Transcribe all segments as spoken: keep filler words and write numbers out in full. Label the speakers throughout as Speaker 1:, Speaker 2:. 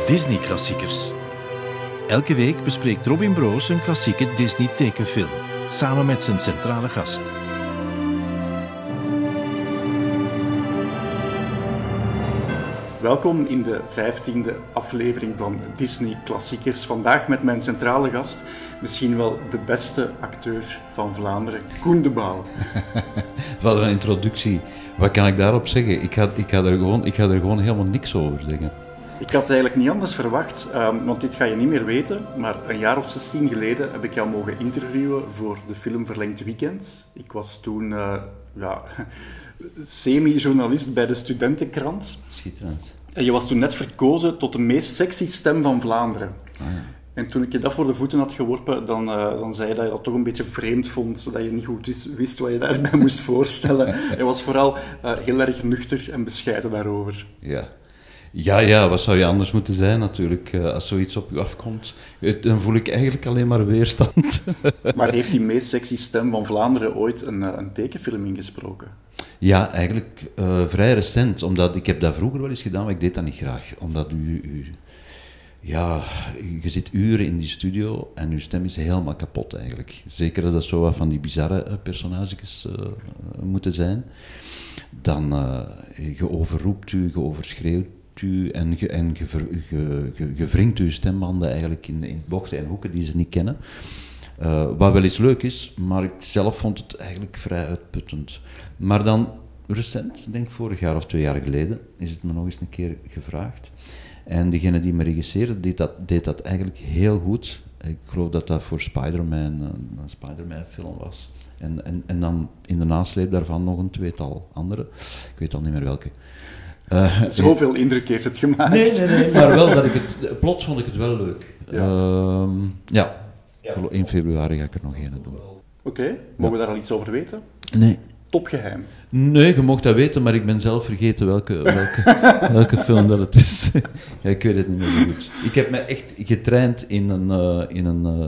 Speaker 1: Disney-klassiekers. Elke week bespreekt Robin Broos een klassieke Disney-tekenfilm, samen met zijn centrale gast.
Speaker 2: Welkom in de vijftiende aflevering van Disney-klassiekers. Vandaag met mijn centrale gast, misschien wel de beste acteur van Vlaanderen, Koen de Bouw.
Speaker 3: Wat een introductie. Wat kan ik daarop zeggen? Ik ga, ik ga, er, gewoon, ik ga er gewoon helemaal niks over zeggen.
Speaker 2: Ik had eigenlijk niet anders verwacht, um, want dit ga je niet meer weten, maar een jaar of zestien geleden heb ik jou mogen interviewen voor de film Verlengd Weekend. Ik was toen uh, ja, semi-journalist bij de Studentenkrant.
Speaker 3: Schitterend.
Speaker 2: En je was toen net verkozen tot de meest sexy stem van Vlaanderen.
Speaker 3: Ah, ja.
Speaker 2: En toen ik je dat voor de voeten had geworpen, dan, uh, dan zei je dat je dat toch een beetje vreemd vond, zodat je niet goed wist, wist wat je daarbij moest voorstellen. Je was vooral uh, heel erg nuchter en bescheiden daarover.
Speaker 3: Ja. Ja, ja, wat zou je anders moeten zijn natuurlijk, uh, als zoiets op je afkomt. Dan voel ik eigenlijk alleen maar weerstand.
Speaker 2: Maar heeft die meest sexy stem van Vlaanderen ooit een, een tekenfilm ingesproken?
Speaker 3: Ja, eigenlijk uh, vrij recent, omdat ik heb dat vroeger wel eens gedaan, maar ik deed dat niet graag. Omdat u, u ja, je zit uren in die studio en je stem is helemaal kapot eigenlijk. Zeker als dat zo wat van die bizarre uh, personages uh, moeten zijn. Dan uh, je overroept u, je overschreeuwt u en je, en je, je, je, je wringt uw stembanden eigenlijk in, in bochten en hoeken die ze niet kennen. Uh, wat wel eens leuk is, maar ik zelf vond het eigenlijk vrij uitputtend. Maar dan recent, denk ik vorig jaar of twee jaar geleden, is het me nog eens een keer gevraagd. En degene die me regisseerde, deed dat, deed dat eigenlijk heel goed. Ik geloof dat dat voor Spider-Man een, een Spider-Man film was. En, en, en dan in de nasleep daarvan nog een tweetal andere. Ik weet al niet meer welke.
Speaker 2: Uh, Zoveel indruk heeft het gemaakt.
Speaker 3: Nee, nee, nee. Maar wel dat ik het... Plots vond ik het wel leuk. Ja. Uh, ja. Ja. In februari ga ik er nog een doen.
Speaker 2: Oké. Okay. Mogen we daar al iets over weten?
Speaker 3: Nee.
Speaker 2: Topgeheim.
Speaker 3: Nee, je mocht dat weten, maar ik ben zelf vergeten welke, welke, welke film dat het is. Ja, ik weet het niet meer zo goed. Ik heb me echt getraind in een, uh, in een, uh,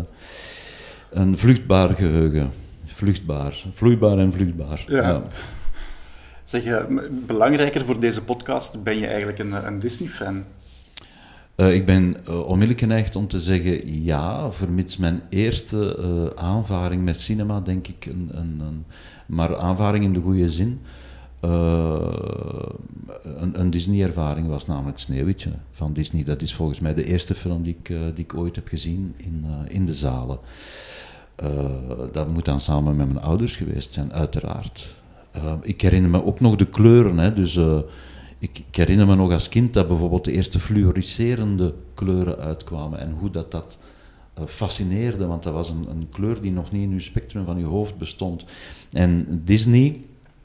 Speaker 3: een vluchtbaar geheugen. Vluchtbaar. Vloeibaar en vluchtbaar.
Speaker 2: Ja. Ja. Zeg, uh, belangrijker voor deze podcast, ben je eigenlijk een, een Disney-fan?
Speaker 3: Uh, ik ben uh, onmiddellijk geneigd om te zeggen ja, vermits mijn eerste uh, aanvaring met cinema, denk ik, een, een, een, maar aanvaring in de goede zin, uh, een, een Disney-ervaring was namelijk Sneeuwwitje van Disney. Dat is volgens mij de eerste film die ik, uh, die ik ooit heb gezien in, uh, in de zalen. Uh, dat moet dan samen met mijn ouders geweest zijn, uiteraard. Uh, ik herinner me ook nog de kleuren, hè, dus... Uh, Ik, ik herinner me nog als kind dat bijvoorbeeld de eerste fluoriserende kleuren uitkwamen en hoe dat, dat uh, fascineerde, want dat was een, een kleur die nog niet in uw spectrum van uw hoofd bestond. En Disney,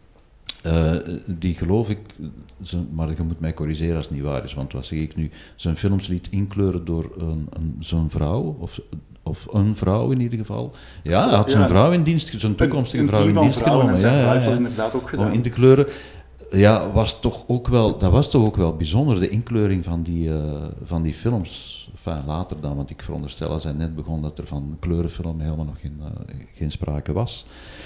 Speaker 3: uh, die geloof ik, zijn, maar je moet mij corrigeren als het niet waar is, want wat zeg ik nu, zijn films liet inkleuren door een, een, zo'n vrouw, of, of een vrouw in ieder geval. Ja, hij had zijn ja. vrouw in dienst, zijn toekomstige een, een vrouw in dienst genomen.
Speaker 2: Ja, ja, ja.
Speaker 3: inderdaad
Speaker 2: ook gedaan.
Speaker 3: Om in te kleuren. Ja, was toch ook wel, dat was toch ook wel bijzonder, de inkleuring van die, uh, van die films. Enfin, later dan, want ik veronderstel als hij net begon dat er van kleurenfilm helemaal nog geen, uh, geen sprake was.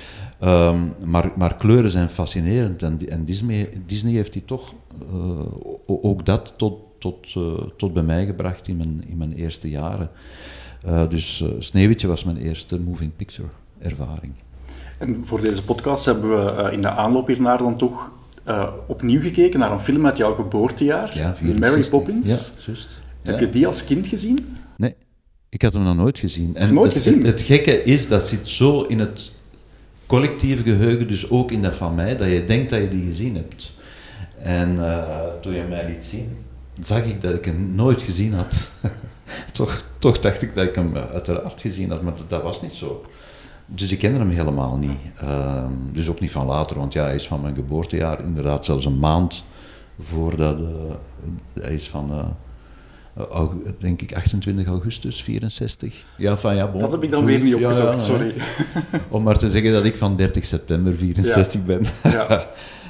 Speaker 3: Um, maar, maar kleuren zijn fascinerend en, en Disney, Disney heeft die toch uh, ook dat tot, tot, uh, tot bij mij gebracht in mijn, in mijn eerste jaren. Uh, dus uh, Sneeuwwitje was mijn eerste moving picture ervaring.
Speaker 2: En voor deze podcast hebben we uh, in de aanloop hiernaar dan toch Uh, opnieuw gekeken naar een film uit jouw geboortejaar,
Speaker 3: ja,
Speaker 2: Mary Poppins.
Speaker 3: Ja, juist.
Speaker 2: Heb
Speaker 3: ja.
Speaker 2: je die als kind gezien?
Speaker 3: Nee, ik had hem nog nooit gezien. En
Speaker 2: nooit
Speaker 3: het,
Speaker 2: gezien?
Speaker 3: Het, het gekke is, dat zit zo in het collectieve geheugen, dus ook in dat van mij, dat je denkt dat je die gezien hebt. En uh, toen je mij liet zien, zag ik dat ik hem nooit gezien had. toch, toch dacht ik dat ik hem uiteraard gezien had, maar dat, dat was niet zo. Dus ik kende hem helemaal niet. Uh, dus ook niet van later, want ja, hij is van mijn geboortejaar, inderdaad zelfs een maand voordat uh, hij is van, uh, uh, denk ik, achtentwintig augustus vierenzestig. Ja, van, ja, bon,
Speaker 2: dat heb ik dan weer niet opgezocht, ja, ja, sorry.
Speaker 3: Om maar te zeggen dat ik van dertig september vierenzestig ja. ben. Ja.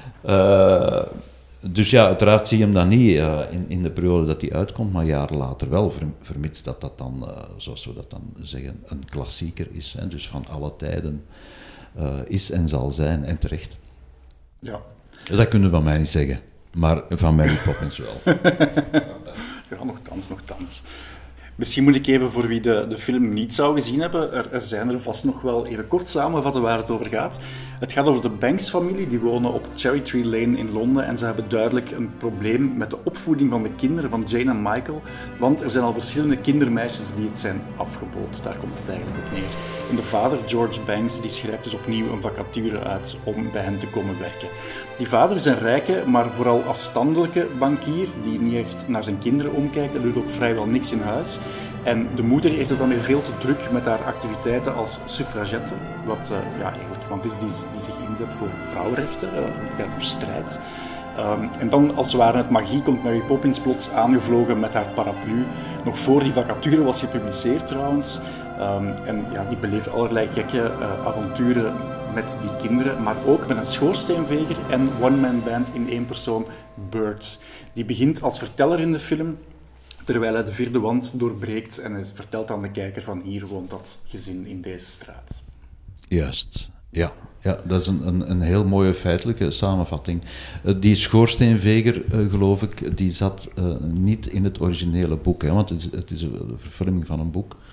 Speaker 3: uh, Dus ja, uiteraard zie je hem dan niet uh, in, in de periode dat hij uitkomt, maar jaren later wel, vermits dat dat dan, uh, zoals we dat dan zeggen, een klassieker is. Hè, dus van alle tijden uh, is en zal zijn, en terecht.
Speaker 2: Ja.
Speaker 3: Dat kunnen we van mij niet zeggen, maar van Mary Poppins wel.
Speaker 2: Ja, nogthans, nogthans. Misschien moet ik even, voor wie de, de film niet zou gezien hebben, er, er zijn er vast nog wel even kort samenvatten waar het over gaat. Het gaat over de Banks-familie, die wonen op Cherry Tree Lane in Londen en ze hebben duidelijk een probleem met de opvoeding van de kinderen van Jane en Michael, want er zijn al verschillende kindermeisjes die het zijn afgebood. Daar komt het eigenlijk op neer. En de vader, George Banks, die schrijft dus opnieuw een vacature uit om bij hen te komen werken. Die vader is een rijke, maar vooral afstandelijke bankier, die niet echt naar zijn kinderen omkijkt en doet ook vrijwel niks in huis. En de moeder heeft het dan weer veel te druk met haar activiteiten als suffragette, wat uh, ja, eigenlijk iemand is die, die zich inzet voor vrouwenrechten, uh, voor strijd. Um, en dan, als het ware het magie, komt Mary Poppins plots aangevlogen met haar paraplu. Nog voor die vacature was gepubliceerd trouwens. Um, en ja, die beleeft allerlei gekke uh, avonturen met die kinderen, maar ook met een schoorsteenveger en one-man band in één persoon, Bert. Die begint als verteller in de film, terwijl hij de vierde wand doorbreekt en hij vertelt aan de kijker van hier woont dat gezin in deze straat.
Speaker 3: Juist, ja. Ja, dat is een, een, een heel mooie feitelijke samenvatting. Uh, die schoorsteenveger, uh, geloof ik, die zat uh, niet in het originele boek, hè, want het, het is een verfilming van een boek.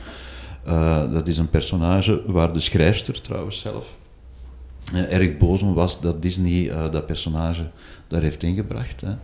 Speaker 3: Uh, dat is een personage waar de schrijfster trouwens zelf uh, erg boos om was dat Disney uh, dat personage daar heeft ingebracht. Hè.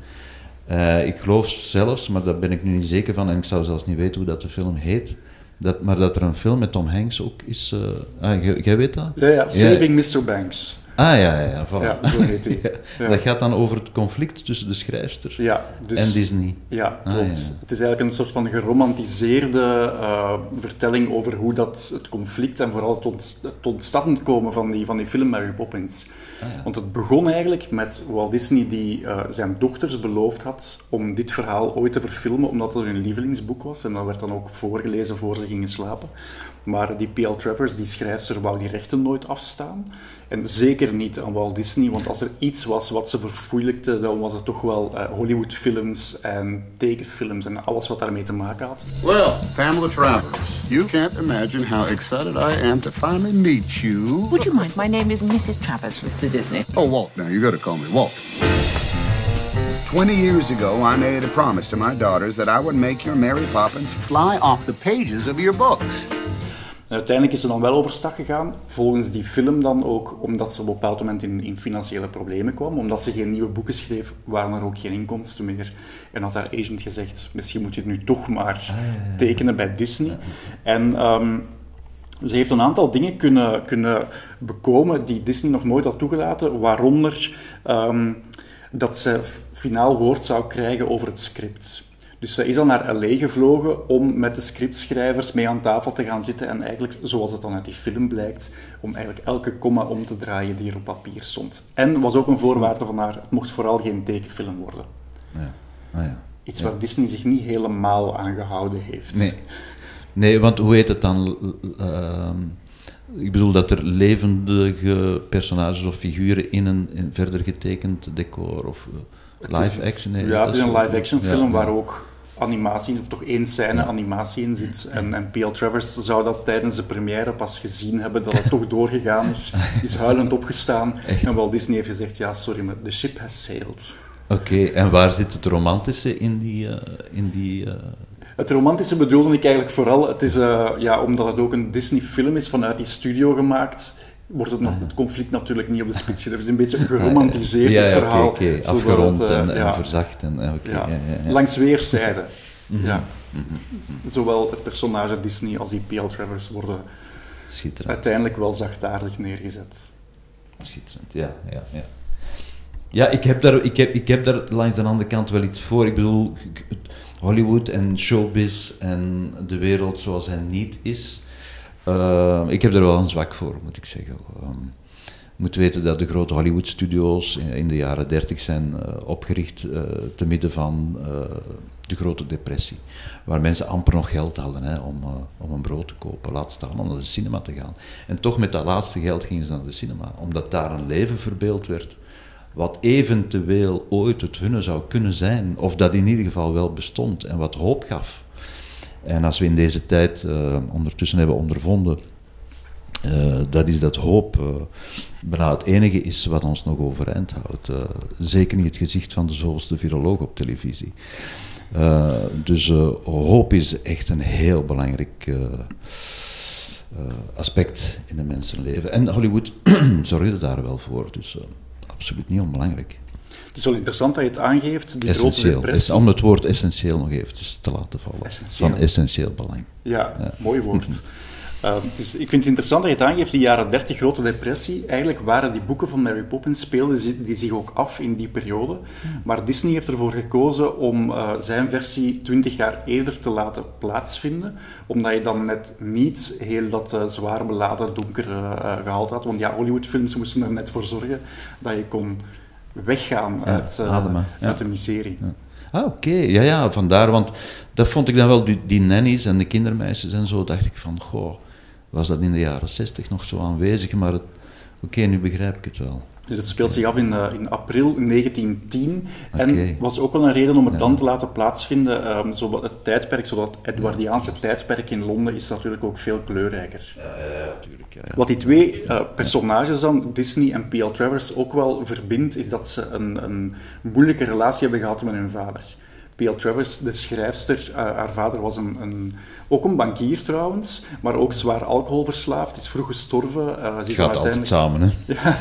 Speaker 3: Uh, ik geloof zelfs, maar daar ben ik nu niet zeker van en ik zou zelfs niet weten hoe dat de film heet, dat, maar dat er een film met Tom Hanks ook is. Uh, ah, jij weet dat?
Speaker 2: Ja, ja, Saving ja. mister Banks.
Speaker 3: Ah ja, ja, ja, voilà.
Speaker 2: Ja, zo heet hij.
Speaker 3: ja.
Speaker 2: Ja.
Speaker 3: Dat gaat dan over het conflict tussen de schrijfster
Speaker 2: ja, dus,
Speaker 3: en Disney.
Speaker 2: Ja, klopt.
Speaker 3: Ah, ja.
Speaker 2: Het is eigenlijk een soort van geromantiseerde uh, vertelling over hoe dat het conflict en vooral het, ont, het ontstand komen van die, van die film Mary Poppins. Ah, ja. Want het begon eigenlijk met Walt Disney die uh, zijn dochters beloofd had om dit verhaal ooit te verfilmen, omdat het hun lievelingsboek was. En dat werd dan ook voorgelezen voor ze gingen slapen. Maar die P L Travers, die schrijfster, wou die rechten nooit afstaan. En zeker niet aan Walt Disney, want als er iets was wat ze verfoeilijkte, dan was het toch wel uh, Hollywoodfilms en tekenfilms en alles wat daarmee te maken had.
Speaker 4: Well, Pamela Travers, you can't imagine how excited I am to finally meet you.
Speaker 5: Would you mind? My name is Missus Travers, Mister Disney.
Speaker 4: Oh, Walt, now you gotta call me Walt. Twenty years ago, I made a promise to my daughters that I would make your Mary Poppins fly off the pages of your books.
Speaker 2: En uiteindelijk is ze dan wel overstag gegaan, volgens die film dan ook, omdat ze op een bepaald moment in, in financiële problemen kwam. Omdat ze geen nieuwe boeken schreef, waren er ook geen inkomsten meer. En had haar agent gezegd, misschien moet je het nu toch maar ah, ja, ja. tekenen bij Disney. Ja. En um, ze heeft een aantal dingen kunnen, kunnen bekomen die Disney nog nooit had toegelaten, waaronder um, dat ze finaal woord zou krijgen over het script. Dus ze is dan naar L A gevlogen om met de scriptschrijvers mee aan tafel te gaan zitten en eigenlijk, zoals het dan uit die film blijkt, om eigenlijk elke komma om te draaien die er op papier stond. En was ook een voorwaarde van haar, het mocht vooral geen tekenfilm worden.
Speaker 3: Ja. Ah, ja.
Speaker 2: Iets
Speaker 3: ja.
Speaker 2: waar Disney zich niet helemaal aan gehouden heeft.
Speaker 3: Nee, nee, want hoe heet het dan? Uh, ik bedoel dat er levendige personages of figuren in een in verder getekend decor of uh, live action... Nee,
Speaker 2: ja, het is een live action film
Speaker 3: ja,
Speaker 2: waar
Speaker 3: ja.
Speaker 2: ook animatie, of toch één scène ja. animatie in zit. En, en P L Travers zou dat tijdens de première pas gezien hebben, dat het toch doorgegaan is. Die is huilend opgestaan. Echt? En Walt Disney heeft gezegd, ja, sorry, maar the ship has sailed.
Speaker 3: Oké, okay, en waar zit het romantische in die... Uh, in die uh...
Speaker 2: Het romantische bedoelde ik eigenlijk vooral, het is, uh, ja, omdat het ook een Disney-film is, vanuit die studio gemaakt, wordt het, nog, het conflict natuurlijk niet op de spits gezet. Het is een beetje een geromantiseerd
Speaker 3: ja, ja,
Speaker 2: verhaal.
Speaker 3: Okay, okay. Afgerond
Speaker 2: het, uh,
Speaker 3: en,
Speaker 2: ja.
Speaker 3: en verzacht. En, okay,
Speaker 2: ja.
Speaker 3: Ja, ja, ja.
Speaker 2: Langs weerszijden.
Speaker 3: Mm-hmm.
Speaker 2: Ja.
Speaker 3: Mm-hmm.
Speaker 2: Zowel het personage Disney als die P L Travers worden uiteindelijk wel zachtaardig neergezet.
Speaker 3: Schitterend, ja. ja, ja. Ja, ik heb, daar, ik, heb, ik heb daar langs de andere kant wel iets voor. Ik bedoel, Hollywood en showbiz en de wereld zoals hij niet is. Uh, ik heb er wel een zwak voor, moet ik zeggen. Um, je moet weten dat de grote Hollywood-studio's in, in de jaren dertig zijn uh, opgericht uh, te midden van uh, de grote depressie. Waar mensen amper nog geld hadden hè, om, uh, om een brood te kopen, laat staan om naar de cinema te gaan. En toch met dat laatste geld gingen ze naar de cinema, omdat daar een leven verbeeld werd wat eventueel ooit het hunne zou kunnen zijn, of dat in ieder geval wel bestond en wat hoop gaf. En als we in deze tijd uh, ondertussen hebben ondervonden, uh, dat is dat hoop uh, bijna het enige is wat ons nog overeind houdt. Uh, zeker niet het gezicht van de zoveelste viroloog op televisie. Uh, dus uh, hoop is echt een heel belangrijk uh, uh, aspect in een mensenleven. En Hollywood zorgde daar wel voor, dus uh, absoluut niet onbelangrijk.
Speaker 2: Het is wel interessant dat je het aangeeft, de
Speaker 3: essentieel.
Speaker 2: grote depressie.
Speaker 3: Om het woord essentieel nog eventjes te laten vallen.
Speaker 2: Essentieel.
Speaker 3: Van essentieel belang.
Speaker 2: Ja, ja. Mooi woord. Uh, het is, ik vind het interessant dat je het aangeeft, die jaren dertig, grote depressie. Eigenlijk waren die boeken van Mary Poppins, speelden die zich ook af in die periode. Maar Disney heeft ervoor gekozen om uh, zijn versie twintig jaar eerder te laten plaatsvinden. Omdat je dan net niet heel dat uh, zwaar beladen, donkere uh, gehalte had. Want ja, Hollywoodfilms moesten er net voor zorgen dat je kon weggaan ja, uit, uh, ademen, ja. uit de miserie.
Speaker 3: Ja. Ah, oké. Okay. Ja, ja, vandaar. Want dat vond ik dan wel, die, die nannies en de kindermeisjes en zo, dacht ik van, goh, was dat in de jaren zestig nog zo aanwezig, maar oké, okay, nu begrijp ik het wel.
Speaker 2: Dus het speelt zich af in, uh, in april negentien tien okay. En was ook wel een reden om het ja. dan te laten plaatsvinden. Um, zo het tijdperk, zo dat Edwardiaanse ja. tijdperk in Londen is natuurlijk ook veel kleurrijker.
Speaker 3: Ja, ja, natuurlijk. Ja, ja.
Speaker 2: Wat die twee uh, personages dan, Disney en P L Travers, ook wel verbindt, is dat ze een, een moeilijke relatie hebben gehad met hun vader. P L Travers, de schrijfster, uh, haar vader was een, een, ook een bankier trouwens, maar ook zwaar alcoholverslaafd, is vroeg gestorven. Uh,
Speaker 3: Het gaat altijd samen, hè?
Speaker 2: Ja.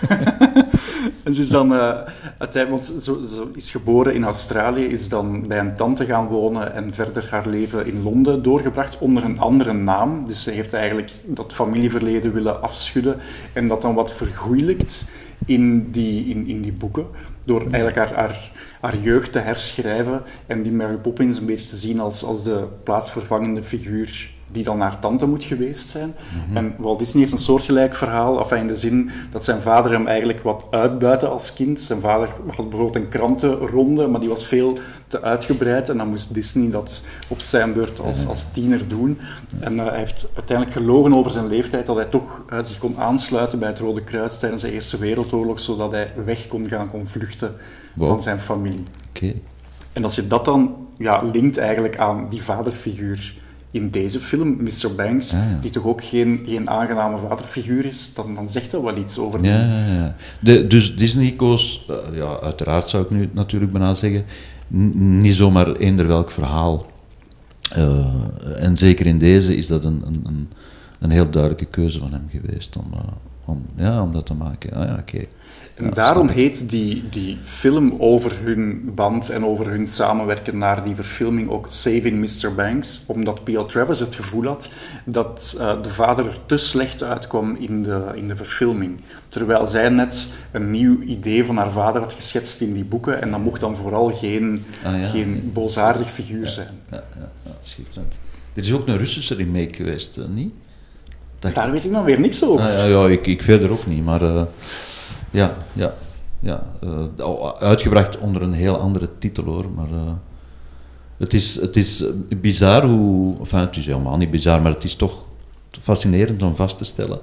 Speaker 2: En ze is dan uh, uiteindelijk, want ze, ze is geboren in Australië, is dan bij een tante gaan wonen en verder haar leven in Londen doorgebracht onder een andere naam. Dus ze heeft eigenlijk dat familieverleden willen afschudden en dat dan wat vergoeilijkt in die, in, in die boeken, door eigenlijk haar, haar haar jeugd te herschrijven en die Mary Poppins een beetje te zien als, als de plaatsvervangende figuur die dan haar tante moet geweest zijn. Mm-hmm. En Walt Disney heeft een soortgelijk verhaal, enfin in de zin dat zijn vader hem eigenlijk wat uitbuitte als kind. Zijn vader had bijvoorbeeld een krantenronde, maar die was veel te uitgebreid en dan moest Disney dat op zijn beurt als, als tiener doen. En uh, hij heeft uiteindelijk gelogen over zijn leeftijd, dat hij toch uh, zich kon aansluiten bij het Rode Kruis tijdens de Eerste Wereldoorlog, zodat hij weg kon gaan, kon vluchten wow. van zijn familie.
Speaker 3: Okay.
Speaker 2: En als je dat dan ja, linkt eigenlijk aan die vaderfiguur in deze film, mister Banks, ah, ja. die toch ook geen, geen aangename vaderfiguur is, dan, dan zegt dat wel iets over
Speaker 3: ja, ja, ja. De, dus Disney koos, uh, ja, uiteraard zou ik nu natuurlijk bijna zeggen, n- niet zomaar eender welk verhaal. Uh, en zeker in deze is dat een, een, een heel duidelijke keuze van hem geweest om, uh, om, ja, om dat te maken. Ah, ja, oké. Okay.
Speaker 2: En ja, daarom heet die, die film over hun band en over hun samenwerken naar die verfilming ook Saving mister Banks, omdat P L Travers het gevoel had dat uh, de vader er te slecht uitkwam in de, in de verfilming. Terwijl zij net een nieuw idee van haar vader had geschetst in die boeken en dat mocht dan vooral geen, ah, ja. geen boosaardig figuur
Speaker 3: ja,
Speaker 2: zijn.
Speaker 3: Ja, ja, ja, schitterend. Er is ook een Russische remake geweest, uh, niet?
Speaker 2: Dat... Daar weet ik dan weer niks over.
Speaker 3: Ah, ja, ja, ik, ik verder ook niet, maar... Uh... Ja, ja, ja. Uh, uitgebracht onder een heel andere titel hoor, maar uh, het, is, het is bizar hoe, enfin het is helemaal niet bizar, maar het is toch fascinerend om vast te stellen,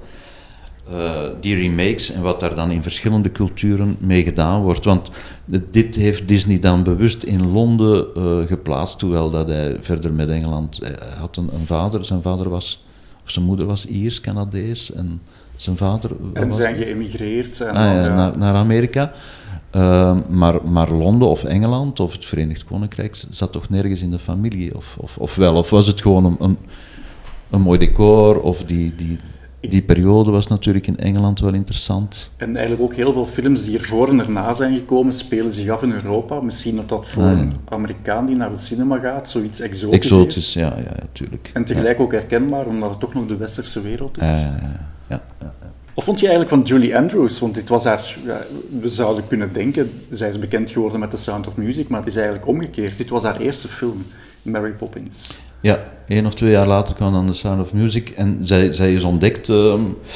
Speaker 3: uh, die remakes en wat daar dan in verschillende culturen mee gedaan wordt, want dit heeft Disney dan bewust in Londen uh, geplaatst, hoewel dat hij verder met Engeland, hij had een, een vader, zijn vader was, of zijn moeder was Iers, Canadees en zijn vader...
Speaker 2: En zijn geëmigreerd. En
Speaker 3: ah, ja, ja. Naar, naar Amerika. Uh, maar, maar Londen of Engeland of het Verenigd Koninkrijk zat toch nergens in de familie? Of, of, of wel? Of was het gewoon een, een, een mooi decor? Of die, die, die periode was natuurlijk in Engeland wel interessant.
Speaker 2: En eigenlijk ook heel veel films die ervoor en erna zijn gekomen, spelen zich af in Europa. Misschien dat dat voor ah, ja. een Amerikaan die naar de cinema gaat, zoiets exotisch
Speaker 3: Exotisch,
Speaker 2: is.
Speaker 3: ja, ja, natuurlijk.
Speaker 2: En tegelijk
Speaker 3: ja.
Speaker 2: ook herkenbaar, omdat het toch nog de westerse wereld is.
Speaker 3: Ja, ja, ja. Ja, ja, ja.
Speaker 2: Of vond je eigenlijk van Julie Andrews? Want dit was haar... Ja, we zouden kunnen denken, zij is bekend geworden met The Sound of Music, maar het is eigenlijk omgekeerd. Dit was haar eerste film, Mary Poppins.
Speaker 3: Ja, één of twee jaar later kwam dan The Sound of Music en zij, zij is ontdekt uh,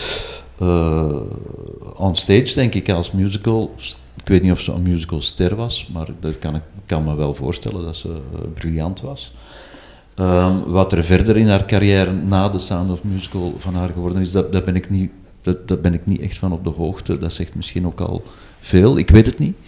Speaker 3: uh, on stage, denk ik, als musical. Ik weet niet of ze een musicalster was, maar dat kan ik kan me wel voorstellen dat ze uh, briljant was. Um, wat er verder in haar carrière na The Sound of Musical van haar geworden is, dat, dat, ben ik niet, dat, dat ben ik niet echt van op de hoogte. Dat zegt misschien ook al veel, ik weet het niet.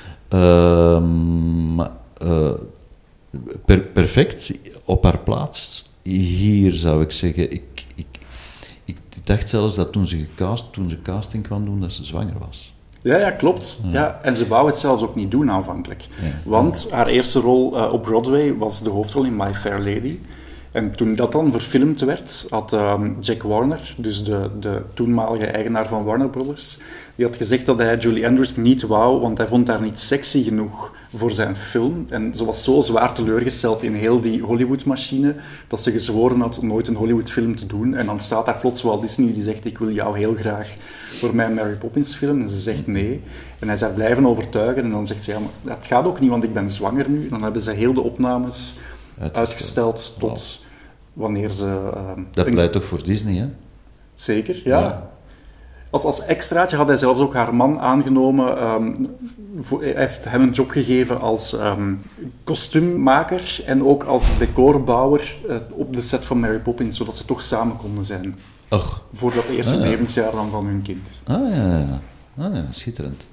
Speaker 3: Um, maar, uh, per, perfect, op haar plaats. Hier zou ik zeggen, ik, ik, ik dacht zelfs dat toen ze, gecast, toen ze casting kwam doen, dat ze zwanger was.
Speaker 2: Ja, ja, klopt. Ja. Ja, en ze wou het zelfs ook niet doen aanvankelijk. Ja. Want haar eerste rol uh, op Broadway was de hoofdrol in My Fair Lady. En toen dat dan verfilmd werd, had um, Jack Warner, dus de, de toenmalige eigenaar van Warner Brothers, die had gezegd dat hij Julie Andrews niet wou, want hij vond haar niet sexy genoeg voor zijn film. En ze was zo zwaar teleurgesteld in heel die Hollywood-machine, dat ze gezworen had nooit een Hollywood-film te doen. En dan staat daar plots Walt Disney die zegt, ik wil jou heel graag voor mijn Mary Poppins film. En ze zegt nee. En hij is haar blijven overtuigen. En dan zegt ze, ja, maar het gaat ook niet, want ik ben zwanger nu. En dan hebben ze heel de opnames uitgesteld, uitgesteld tot wow. wanneer ze... Uh,
Speaker 3: dat pleit toch voor Disney, hè?
Speaker 2: Zeker, ja. ja. Als, als extraatje had hij zelfs ook haar man aangenomen. Um, voor, hij heeft hem een job gegeven als um, kostuummaker en ook als decorbouwer uh, op de set van Mary Poppins, zodat ze toch samen konden zijn.
Speaker 3: Och.
Speaker 2: Voor dat eerste ah, ja. levensjaar dan van hun kind.
Speaker 3: Ah ja, ja. Ah, ja schitterend.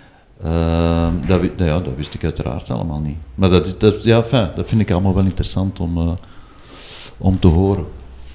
Speaker 3: Uh, dat, ja, dat wist ik uiteraard allemaal niet. Maar dat, is, dat, ja, fijn, dat vind ik allemaal wel interessant om, uh, om te horen.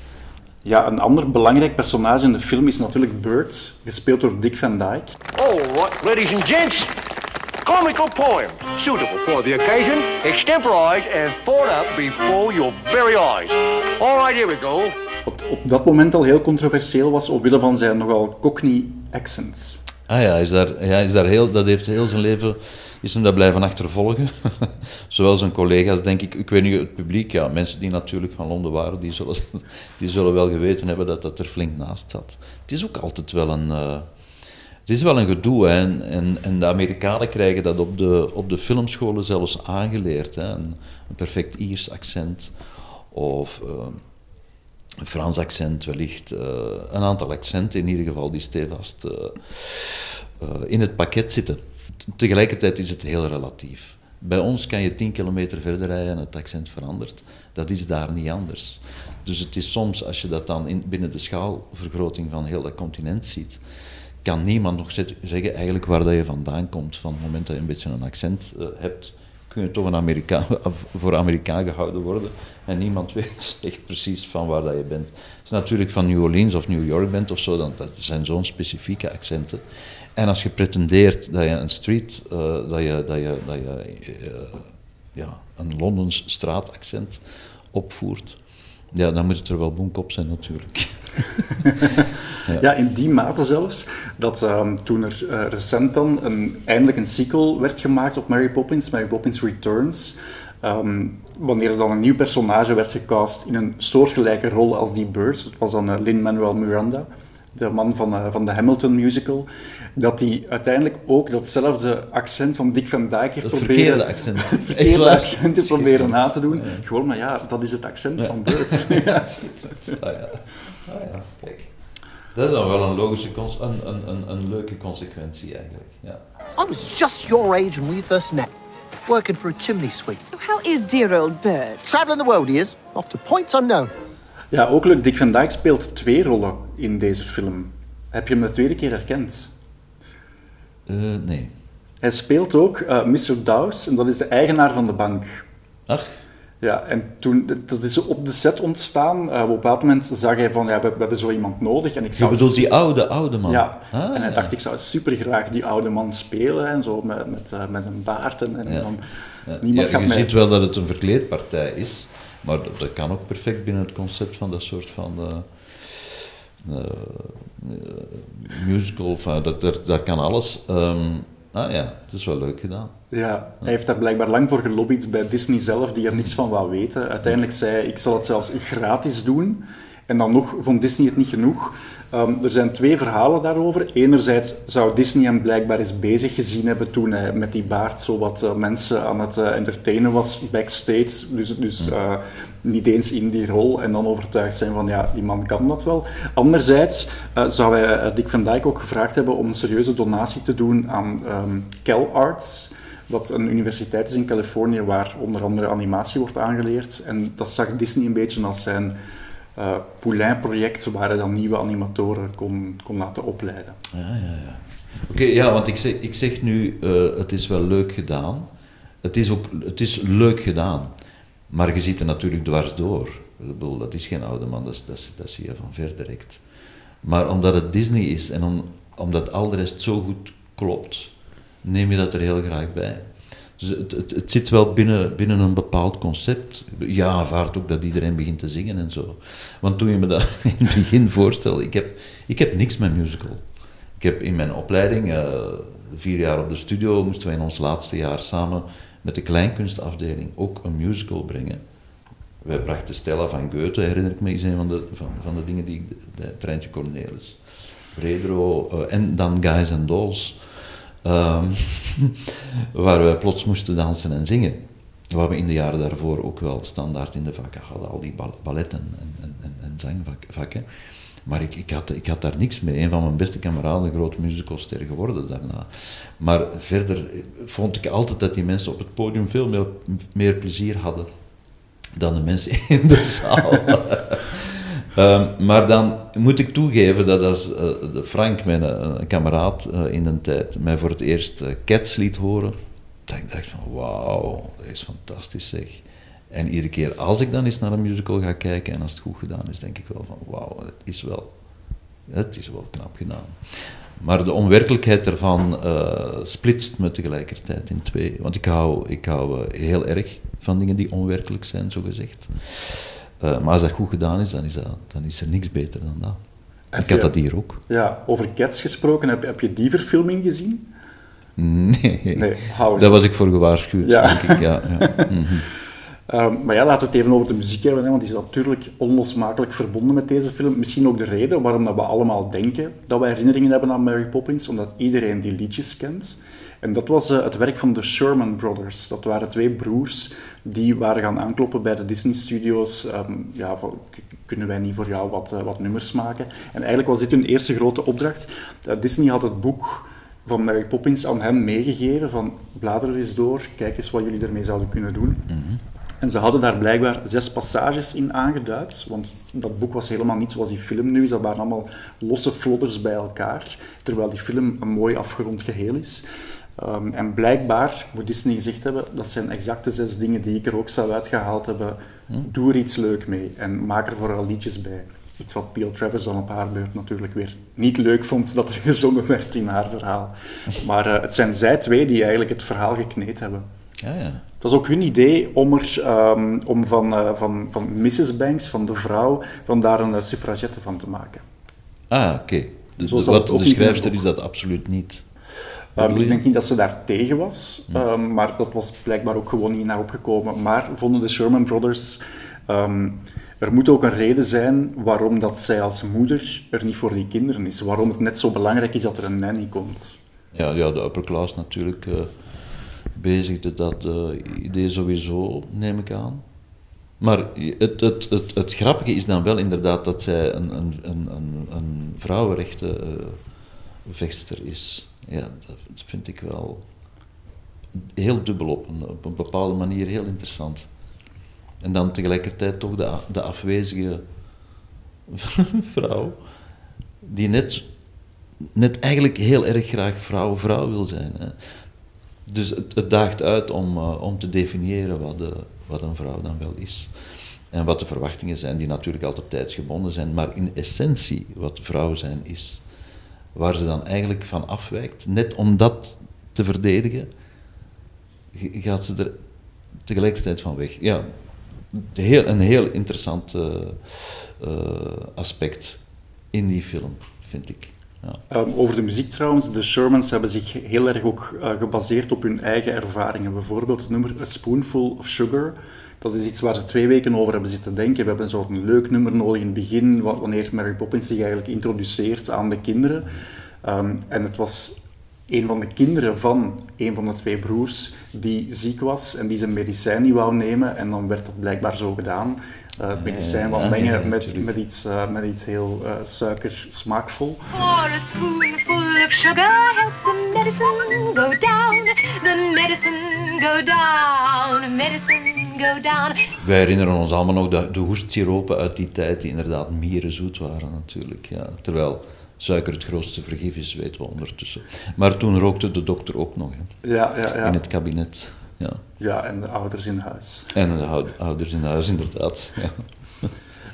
Speaker 2: Ja, een ander belangrijk personage in de film is natuurlijk Bert, gespeeld door Dick Van Dyke.
Speaker 6: Oh, what, ladies and gents, comical poem, suitable for the occasion, extemporized and thought up before your very eyes. All right, here we go.
Speaker 2: Wat op dat moment al heel controversieel was, omwille van zijn nogal Cockney accent.
Speaker 3: Ah ja, is daar, ja is daar heel, dat heeft heel zijn leven... is hem dat blijven achtervolgen. Zowel zijn collega's, denk ik, ik weet niet, het publiek, ja, mensen die natuurlijk van Londen waren, die zullen, die zullen wel geweten hebben dat dat er flink naast zat. Het is ook altijd wel een, uh, het is wel een gedoe, hè, en, en, en de Amerikanen krijgen dat op de, op de filmscholen zelfs aangeleerd, hè, een, een perfect Iers accent, of uh, een Frans accent wellicht, uh, een aantal accenten in ieder geval die stevast uh, uh, in het pakket zitten. Tegelijkertijd is het heel relatief. Bij ons kan je tien kilometer verder rijden en het accent verandert. Dat is daar niet anders. Dus het is soms, als je dat dan in, binnen de schaalvergroting van heel dat continent ziet, kan niemand nog zeggen eigenlijk waar dat je vandaan komt. Van het moment dat je een beetje een accent uh, hebt, kun je toch een Amerikaan, voor Amerikaan gehouden worden. En niemand weet echt precies van waar dat je bent. Als je natuurlijk van New Orleans of New York bent of zo, dan, dat zijn zo'n specifieke accenten. En als je pretendeert dat je een street, uh, dat je, dat je, dat je uh, ja, een Londens straataccent opvoert, ja, dan moet het er wel bonk op zijn natuurlijk.
Speaker 2: ja. ja, in die mate zelfs, dat uh, toen er uh, recent dan een, eindelijk een sequel werd gemaakt op Mary Poppins, Mary Poppins Returns, um, wanneer er dan een nieuw personage werd gecast in een soortgelijke rol als die Bert, dat was dan uh, Lin-Manuel Miranda, de man van, uh, van de Hamilton musical, dat hij uiteindelijk ook datzelfde accent van Dick Van Dyke heeft
Speaker 3: dat
Speaker 2: proberen...
Speaker 3: verkeerde accent.
Speaker 2: Het verkeerde accent heeft proberen na te doen. Ja. Gewoon, maar ja, dat is het accent ja. van Bert. ja.
Speaker 3: Ah, ja. Ah, ja, kijk. Dat is dan wel een logische, cons- een, een, een, een leuke consequentie eigenlijk. Ja.
Speaker 7: I was just your age when we first met, working for a chimney sweep.
Speaker 8: How is dear old Bert?
Speaker 7: Traveling the world he is, off to points unknown.
Speaker 2: Ja, ook leuk. Dick Van Dyke speelt twee rollen in deze film. Heb je hem de tweede keer herkend?
Speaker 3: Uh, nee.
Speaker 2: Hij speelt ook uh, mister Dawes, en dat is de eigenaar van de bank.
Speaker 3: Ach.
Speaker 2: Ja, en toen, dat is op de set ontstaan. Uh, op een bepaald moment zag hij van, ja, we, we hebben zo iemand nodig. En ik zou
Speaker 3: Je bedoelt die oude, oude man?
Speaker 2: Ja, ah, en hij
Speaker 3: ja.
Speaker 2: dacht, ik zou super graag die oude man spelen, en zo, met, met, uh, met een baard. En, en
Speaker 3: ja.
Speaker 2: dan,
Speaker 3: ja.
Speaker 2: niemand
Speaker 3: ja,
Speaker 2: gaat
Speaker 3: je
Speaker 2: mij...
Speaker 3: ziet wel dat het een verkleedpartij is, maar dat, dat kan ook perfect binnen het concept van dat soort van... Uh, Uh, uh, musical, of, uh, dat, dat, dat kan alles. Um, ah ja, het is wel leuk gedaan.
Speaker 2: Ja, hij heeft daar blijkbaar lang voor gelobbyd bij Disney zelf, die er niks van wou weten. Uiteindelijk zei hij, ik zal het zelfs gratis doen. En dan nog vond Disney het niet genoeg. Um, er zijn twee verhalen daarover. Enerzijds zou Disney hem blijkbaar eens bezig gezien hebben toen hij met die baard zo wat uh, mensen aan het uh, entertainen was backstage. Dus, dus uh, niet eens in die rol. En dan overtuigd zijn van, ja, die man kan dat wel. Anderzijds uh, zou hij uh, Dick Van Dyke ook gevraagd hebben om een serieuze donatie te doen aan um, CalArts, wat een universiteit is in Californië waar onder andere animatie wordt aangeleerd. En dat zag Disney een beetje als zijn... Uh, Poulain-project, waar hij dan nieuwe animatoren kon, kon laten opleiden.
Speaker 3: Ja, ja, ja. Oké, okay, ja, want ik zeg, ik zeg nu, uh, het is wel leuk gedaan. Het is ook, het is leuk gedaan. Maar je ziet er natuurlijk dwars door. Ik bedoel, dat is geen oude man, dat, dat, dat zie je van ver direct. Maar omdat het Disney is en om, omdat al de rest zo goed klopt, neem je dat er heel graag bij. Dus het, het, het zit wel binnen, binnen een bepaald concept. Ja, aanvaard ook dat iedereen begint te zingen en zo. Want toen je me dat in het begin voorstelde, ik heb, ik heb niks met musical. Ik heb in mijn opleiding, uh, vier jaar op de studio, moesten wij in ons laatste jaar samen met de kleinkunstafdeling ook een musical brengen. Wij brachten Stella van Goethe, herinner ik me, is een van de, van, van de dingen die ik, de, Treintje Cornelis, Redro, uh, en dan Guys and Dolls. Um, waar we plots moesten dansen en zingen. Waar we in de jaren daarvoor ook wel standaard in de vakken hadden, al die balletten en, en, en zangvakken. Maar ik, ik, had, ik had daar niks mee. Een van mijn beste kameraden, een groot musicalster geworden daarna. Maar verder vond ik altijd dat die mensen op het podium veel meer, meer plezier hadden dan de mensen in de zaal. Um, maar dan moet ik toegeven dat als uh, Frank, mijn uh, kameraad uh, in de tijd, mij voor het eerst uh, Cats liet horen, dat ik dacht van wauw, dat is fantastisch zeg. En iedere keer als ik dan eens naar een musical ga kijken en als het goed gedaan is, denk ik wel van wauw, het is wel, het is wel knap gedaan. Maar de onwerkelijkheid ervan uh, splitst me tegelijkertijd in twee. Want ik hou, ik hou uh, heel erg van dingen die onwerkelijk zijn, zogezegd. Uh, maar als dat goed gedaan is, dan is, dat, dan is er niks beter dan dat. Heb ik had je, dat hier ook.
Speaker 2: Ja, over Cats gesproken, heb, heb je die verfilming gezien?
Speaker 3: Nee,
Speaker 2: nee
Speaker 3: daar was ik voor gewaarschuwd, ja. denk ik. Ja, ja. Mm-hmm.
Speaker 2: Um, maar ja, laten we het even over de muziek hebben, hè, want die is natuurlijk onlosmakelijk verbonden met deze film. Misschien ook de reden waarom dat we allemaal denken dat we herinneringen hebben aan Mary Poppins, omdat iedereen die liedjes kent. En dat was uh, het werk van de Sherman Brothers. Dat waren twee broers die waren gaan aankloppen bij de Disney-studio's. Um, ja, van, kunnen wij niet voor jou wat, uh, wat nummers maken? En eigenlijk was dit hun eerste grote opdracht. Uh, Disney had het boek van Mary Poppins aan hen meegegeven, van blader er eens door, kijk eens wat jullie ermee zouden kunnen doen. Mm-hmm. En ze hadden daar blijkbaar zes passages in aangeduid, want dat boek was helemaal niet zoals die film nu is. Dat waren allemaal losse flodders bij elkaar, terwijl die film een mooi afgerond geheel is. Um, en blijkbaar moet Disney gezegd hebben, dat zijn exact de zes dingen die ik er ook zou uitgehaald hebben. Hm? Doe er iets leuk mee en maak er vooral liedjes bij. Iets wat Peel Travers dan op haar beurt natuurlijk weer niet leuk vond dat er gezongen werd in haar verhaal. Maar uh, het zijn zij twee die eigenlijk het verhaal gekneed hebben.
Speaker 3: Ja, ja.
Speaker 2: Het was ook hun idee om, er, um, om van, uh, van, van missus Banks, van de vrouw, van daar een uh, suffragette van te maken.
Speaker 3: Ah, oké. Okay. Dus de, wat, de schrijfster is dat absoluut niet.
Speaker 2: Um, ik denk niet dat ze daar tegen was, um, maar dat was blijkbaar ook gewoon niet naar opgekomen. Maar vonden de Sherman Brothers, um, er moet ook een reden zijn waarom dat zij als moeder er niet voor die kinderen is. Waarom het net zo belangrijk is dat er een nanny komt.
Speaker 3: Ja, ja de upper class natuurlijk uh, bezigde dat uh, idee sowieso, neem ik aan. Maar het, het, het, het grappige is dan wel inderdaad dat zij een, een, een, een vrouwenrechtenvechtster uh, is. Ja, dat vind ik wel heel dubbel op een, op een bepaalde manier heel interessant. En dan tegelijkertijd toch de, de afwezige vrouw, die net, net eigenlijk heel erg graag vrouw-vrouw wil zijn. Hè. Dus het, het daagt uit om, uh, om te definiëren wat, de, wat een vrouw dan wel is. En wat de verwachtingen zijn, die natuurlijk altijd tijdsgebonden zijn, maar in essentie wat vrouw zijn is. Waar ze dan eigenlijk van afwijkt, net om dat te verdedigen, gaat ze er tegelijkertijd van weg. Ja, heel, een heel interessant uh, uh, aspect in die film, vind ik. Ja.
Speaker 2: Um, over de muziek trouwens, de Shermans hebben zich heel erg ook uh, gebaseerd op hun eigen ervaringen. Bijvoorbeeld het nummer A Spoonful of Sugar. Dat is iets waar ze twee weken over hebben zitten denken. We hebben zo'n leuk nummer nodig in het begin, wanneer Mary Poppins zich eigenlijk introduceert aan de kinderen. Um, en het was een van de kinderen van een van de twee broers die ziek was en die zijn medicijn niet wou nemen. En dan werd dat blijkbaar zo gedaan. Uh, het medicijn wat mengen ja, ja, met, met, iets, uh, met iets heel uh, suikersmaakvol.
Speaker 9: For a spoonful of sugar helps the medicine go down. The medicine go down. Medicine go down.
Speaker 3: Wij herinneren ons allemaal nog de, de hoestsiropen uit die tijd die inderdaad mierenzoet waren natuurlijk. Ja. Terwijl suiker het grootste vergif is, weten we ondertussen. Maar toen rookte de dokter ook nog hè.
Speaker 2: Ja, ja, ja.
Speaker 3: In het kabinet. Ja.
Speaker 2: Ja, en de ouders in huis.
Speaker 3: En de ouders in huis, inderdaad. Ja.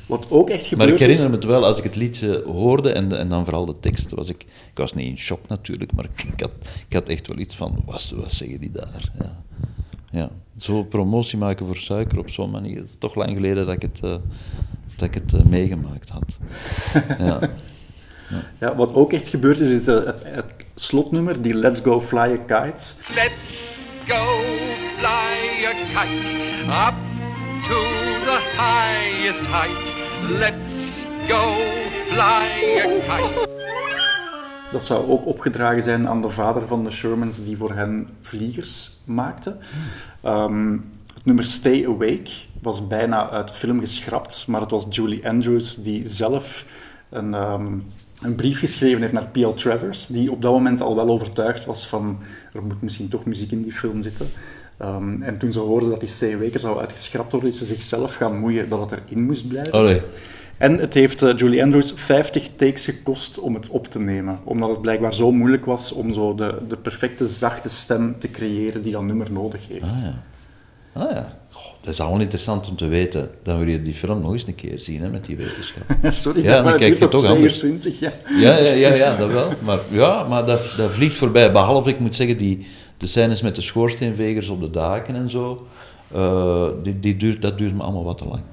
Speaker 2: Wat ook echt gebeurd
Speaker 3: Maar ik herinner
Speaker 2: is...
Speaker 3: me het wel, als ik het liedje hoorde en, en dan vooral de tekst, was ik... Ik was niet in shock natuurlijk, maar ik, ik, had, ik had echt wel iets van, wat, wat zeggen die daar? Ja. Ja. Zo promotie maken voor suiker op zo'n manier. Het is toch lang geleden dat ik het, uh, dat ik het uh, meegemaakt had. Ja.
Speaker 2: Ja. Ja, wat ook echt gebeurd is, is het, het, het slotnummer, die Let's Go Fly a Kite.
Speaker 10: Let's go fly a kite up to the highest height. Let's go fly a kite.
Speaker 2: Dat zou ook opgedragen zijn aan de vader van de Shermans die voor hen vliegers maakte. Um, het nummer Stay Awake was bijna uit de film geschrapt, maar het was Julie Andrews die zelf een, um, een brief geschreven heeft naar P L Travers, die op dat moment al wel overtuigd was van er moet misschien toch muziek in die film zitten. Um, en toen ze hoorden dat die Stay Awake er zou uitgeschrapt worden, is ze zichzelf gaan moeien dat het erin moest blijven.
Speaker 3: Allee.
Speaker 2: En het heeft uh, Julie Andrews vijftig takes gekost om het op te nemen. Omdat het blijkbaar zo moeilijk was om zo de, de perfecte zachte stem te creëren die dat nummer nodig heeft.
Speaker 3: Ah ja. Ah, ja. Goh, dat is allemaal interessant om te weten. Dan wil je die film nog eens een keer zien, hè, met die wetenschap.
Speaker 2: Sorry,
Speaker 3: ja, dan kijk je toch anders.
Speaker 2: tweeëntwintig, ja.
Speaker 3: Ja, ja, ja, ja, dat wel. Maar, ja, maar dat, dat vliegt voorbij. Behalve, ik moet zeggen, die, de scènes met de schoorsteenvegers op de daken en zo, uh, die, die duurt, dat duurt me allemaal wat te lang.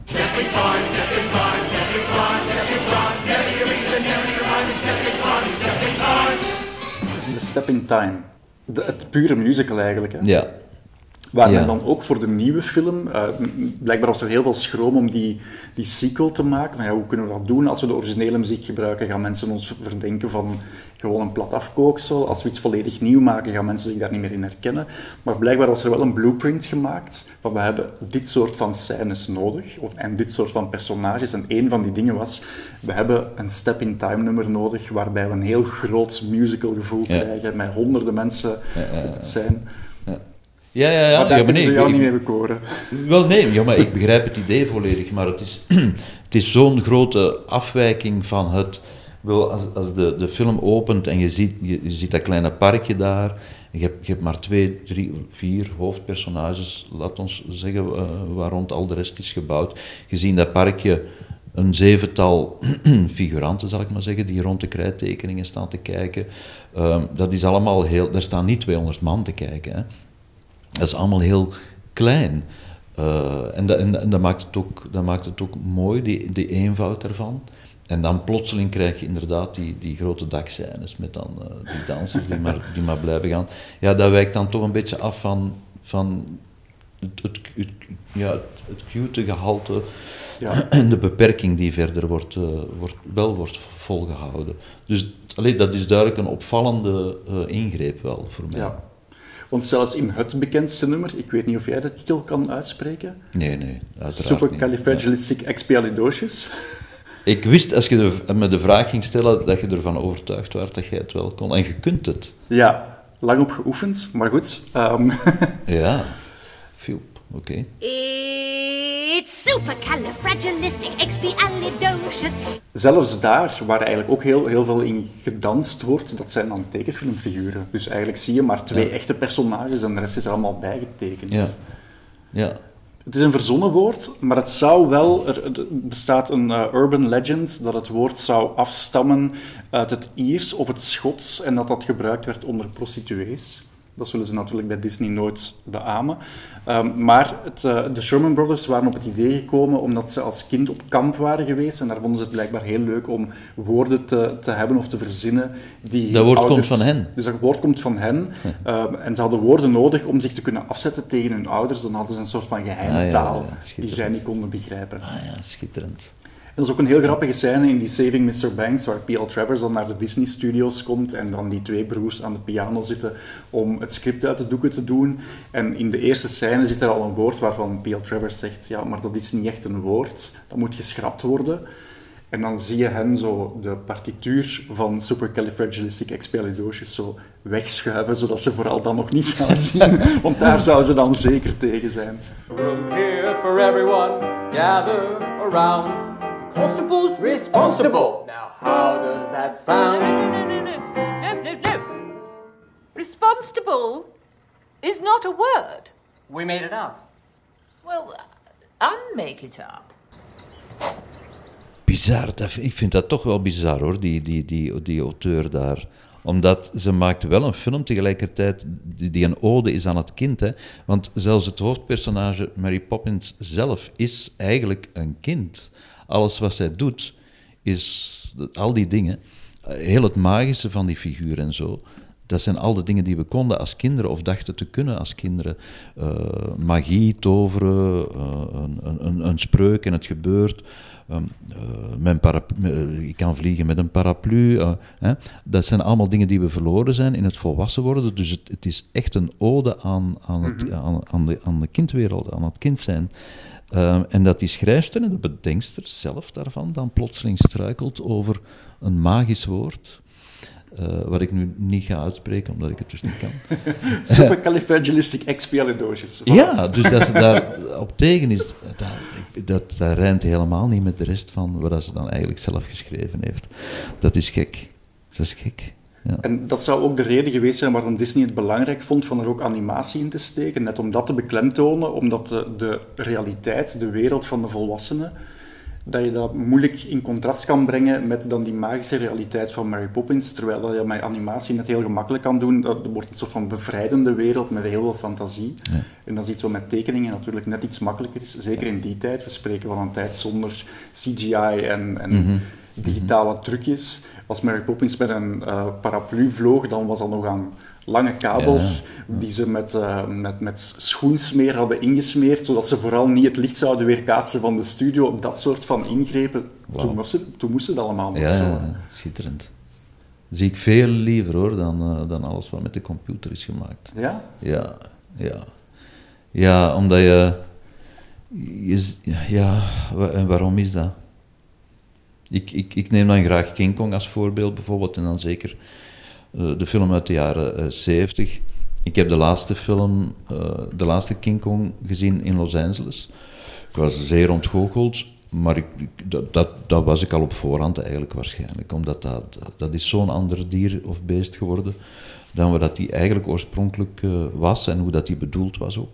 Speaker 2: De Step in Time. De, het pure musical eigenlijk, hè?
Speaker 3: Ja.
Speaker 2: Waar
Speaker 3: ja.
Speaker 2: men dan ook voor de nieuwe film... Uh, blijkbaar was er heel veel schroom om die, die sequel te maken. Nou ja, hoe kunnen we dat doen? Als we de originele muziek gebruiken, gaan mensen ons verdenken van gewoon een plat afkooksel. Als we iets volledig nieuw maken, gaan mensen zich daar niet meer in herkennen. Maar blijkbaar was er wel een blueprint gemaakt van we hebben dit soort van scènes nodig of, en dit soort van personages. En één van die dingen was, we hebben een step-in-time nummer nodig waarbij we een heel groot musical gevoel ja. krijgen met honderden mensen ja, ja, ja. op het zijn.
Speaker 3: Ja. Ja, ja, ja.
Speaker 2: Maar daar
Speaker 3: ja, maar
Speaker 2: kunnen
Speaker 3: nee,
Speaker 2: ze jou
Speaker 3: ik,
Speaker 2: niet mee bekoren.
Speaker 3: Wel, nee, ja, maar ik begrijp het idee volledig, maar het is, het is zo'n grote afwijking van het... Wel, als, als de, de film opent en je ziet, je, je ziet dat kleine parkje daar, je hebt, je hebt maar twee, drie, vier hoofdpersonages, laat ons zeggen, uh, waar rond al de rest is gebouwd. Je ziet in dat parkje een zevental figuranten, zal ik maar zeggen, die rond de krijttekeningen staan te kijken. Um, dat is allemaal heel... Daar staan niet tweehonderd man te kijken, hè. Dat is allemaal heel klein. Uh, en, dat, en, en dat, maakt het ook, dat maakt het ook mooi, die, die eenvoud ervan. En dan plotseling krijg je inderdaad die, die grote dakscènes met dan uh, die dansers die maar, die maar blijven gaan. Ja, dat wijkt dan toch een beetje af van, van het, het, het, ja, het, het cute gehalte ja. en de beperking die verder wordt, uh, wordt, wel wordt volgehouden. Dus allee, dat is duidelijk een opvallende uh, ingreep wel voor mij.
Speaker 2: Ja. Want zelfs in het bekendste nummer, ik weet niet of jij de titel kan uitspreken.
Speaker 3: Nee, nee, uiteraard
Speaker 2: Supercalifragilisticexpialidocious.
Speaker 3: Ik wist, als je de, me de vraag ging stellen, dat je ervan overtuigd werd dat jij het wel kon. En je kunt het.
Speaker 2: Ja, lang op geoefend, maar goed. Um...
Speaker 3: ja, Fiep, oké. Okay.
Speaker 11: It's supercalifragilisticexpialidocious.
Speaker 2: Zelfs daar, waar eigenlijk ook heel, heel veel in gedanst wordt, dat zijn dan tekenfilmfiguren. Dus eigenlijk zie je maar twee ja. echte personages en de rest is allemaal bijgetekend.
Speaker 3: Ja, ja.
Speaker 2: Het is een verzonnen woord, maar het zou wel... Er bestaat een uh, urban legend dat het woord zou afstammen uit het Iers of het Schots en dat dat gebruikt werd onder prostituees. Dat zullen ze natuurlijk bij Disney nooit beamen. Um, maar het, uh, de Sherman Brothers waren op het idee gekomen omdat ze als kind op kamp waren geweest en daar vonden ze het blijkbaar heel leuk om woorden te, te hebben of te verzinnen die
Speaker 3: dat woord
Speaker 2: ouders,
Speaker 3: komt van hen.
Speaker 2: Dus dat woord komt van hen. Um, en ze hadden woorden nodig om zich te kunnen afzetten tegen hun ouders. Dan hadden ze een soort van geheime ah, ja, taal ja, die zij niet konden begrijpen.
Speaker 3: Ah ja, schitterend.
Speaker 2: En dat is ook een heel grappige scène in die Saving mister Banks, waar P L Travers dan naar de Disney Studios komt en dan die twee broers aan de piano zitten om het script uit de doeken te doen. En in de eerste scène zit er al een woord waarvan P L Travers zegt, ja, maar dat is niet echt een woord, dat moet geschrapt worden. En dan zie je hen zo de partituur van Supercalifragilisticexpialidocious zo wegschuiven, zodat ze vooral dan nog niet gaan zien, want daar zouden ze dan zeker tegen zijn.
Speaker 12: Room here for everyone, gather around. Constable's responsible. Now, how does that sound?
Speaker 8: No, no, no, no, no, no, no, no. Responsible is not a word.
Speaker 12: We made it up.
Speaker 8: Well, unmake it up.
Speaker 3: bizar. Dat, ik vind dat toch wel bizar, hoor, die, die, die, die auteur daar. Omdat ze maakt wel een film tegelijkertijd die, die een ode is aan het kind. Hè? Want zelfs het hoofdpersonage, Mary Poppins zelf, is eigenlijk een kind. Alles wat zij doet, is al die dingen, heel het magische van die figuur en zo, dat zijn al de dingen die we konden als kinderen, of dachten te kunnen als kinderen. Uh, magie, toveren, uh, een, een, een spreuk en het gebeurt. Um, uh, mijn paraplu, ik kan vliegen met een paraplu. Uh, hè. Dat zijn allemaal dingen die we verloren zijn in het volwassen worden. Dus het, het is echt een ode aan, aan, het, mm-hmm. aan, aan, de, aan de kindwereld, aan het kind zijn. Uh, en dat die schrijfster en de bedenkster zelf daarvan dan plotseling struikelt over een magisch woord. Uh, wat ik nu niet ga uitspreken, omdat ik het dus niet kan.
Speaker 2: Supercalifragilisticexpialidocious.
Speaker 3: Ja, dus dat ze daar op tegen is, dat, dat, dat rijmt helemaal niet met de rest van wat ze dan eigenlijk zelf geschreven heeft. Dat is gek. Dat is gek. Ja.
Speaker 2: En dat zou ook de reden geweest zijn waarom Disney het belangrijk vond van er ook animatie in te steken. Net om dat te beklemtonen, omdat de, de realiteit, de wereld van de volwassenen, dat je dat moeilijk in contrast kan brengen met dan die magische realiteit van Mary Poppins, terwijl dat je met animatie net heel gemakkelijk kan doen. Dat wordt een soort van bevrijdende wereld met heel veel fantasie. Ja. En dat is iets wat met tekeningen natuurlijk net iets makkelijker is, zeker in die tijd. We spreken van een tijd zonder C G I en, en mm-hmm. digitale trucjes. Als Mary Poppins met een uh, paraplu vloog, dan was dat nog aan lange kabels, ja. die ze met, uh, met, met schoensmeer hadden ingesmeerd, zodat ze vooral niet het licht zouden weerkaatsen van de studio. Dat soort van ingrepen, wow. toen, moest het, toen moest het allemaal nog
Speaker 3: ja,
Speaker 2: zo.
Speaker 3: Ja, schitterend. Dat zie ik veel liever, hoor, dan, uh, dan alles wat met de computer is gemaakt.
Speaker 2: Ja?
Speaker 3: Ja, ja. Ja, omdat je... je ja, en waarom is dat? Ik, ik, ik neem dan graag King Kong als voorbeeld, bijvoorbeeld, en dan zeker uh, de film uit de jaren zeventig. Uh, ik heb de laatste film, uh, de laatste King Kong gezien in Los Angeles. Ik was zeer ontgoocheld, maar ik, dat, dat, dat was ik al op voorhand eigenlijk waarschijnlijk, omdat dat, dat is zo'n ander dier of beest geworden dan wat dat die eigenlijk oorspronkelijk uh, was en hoe dat die bedoeld was ook.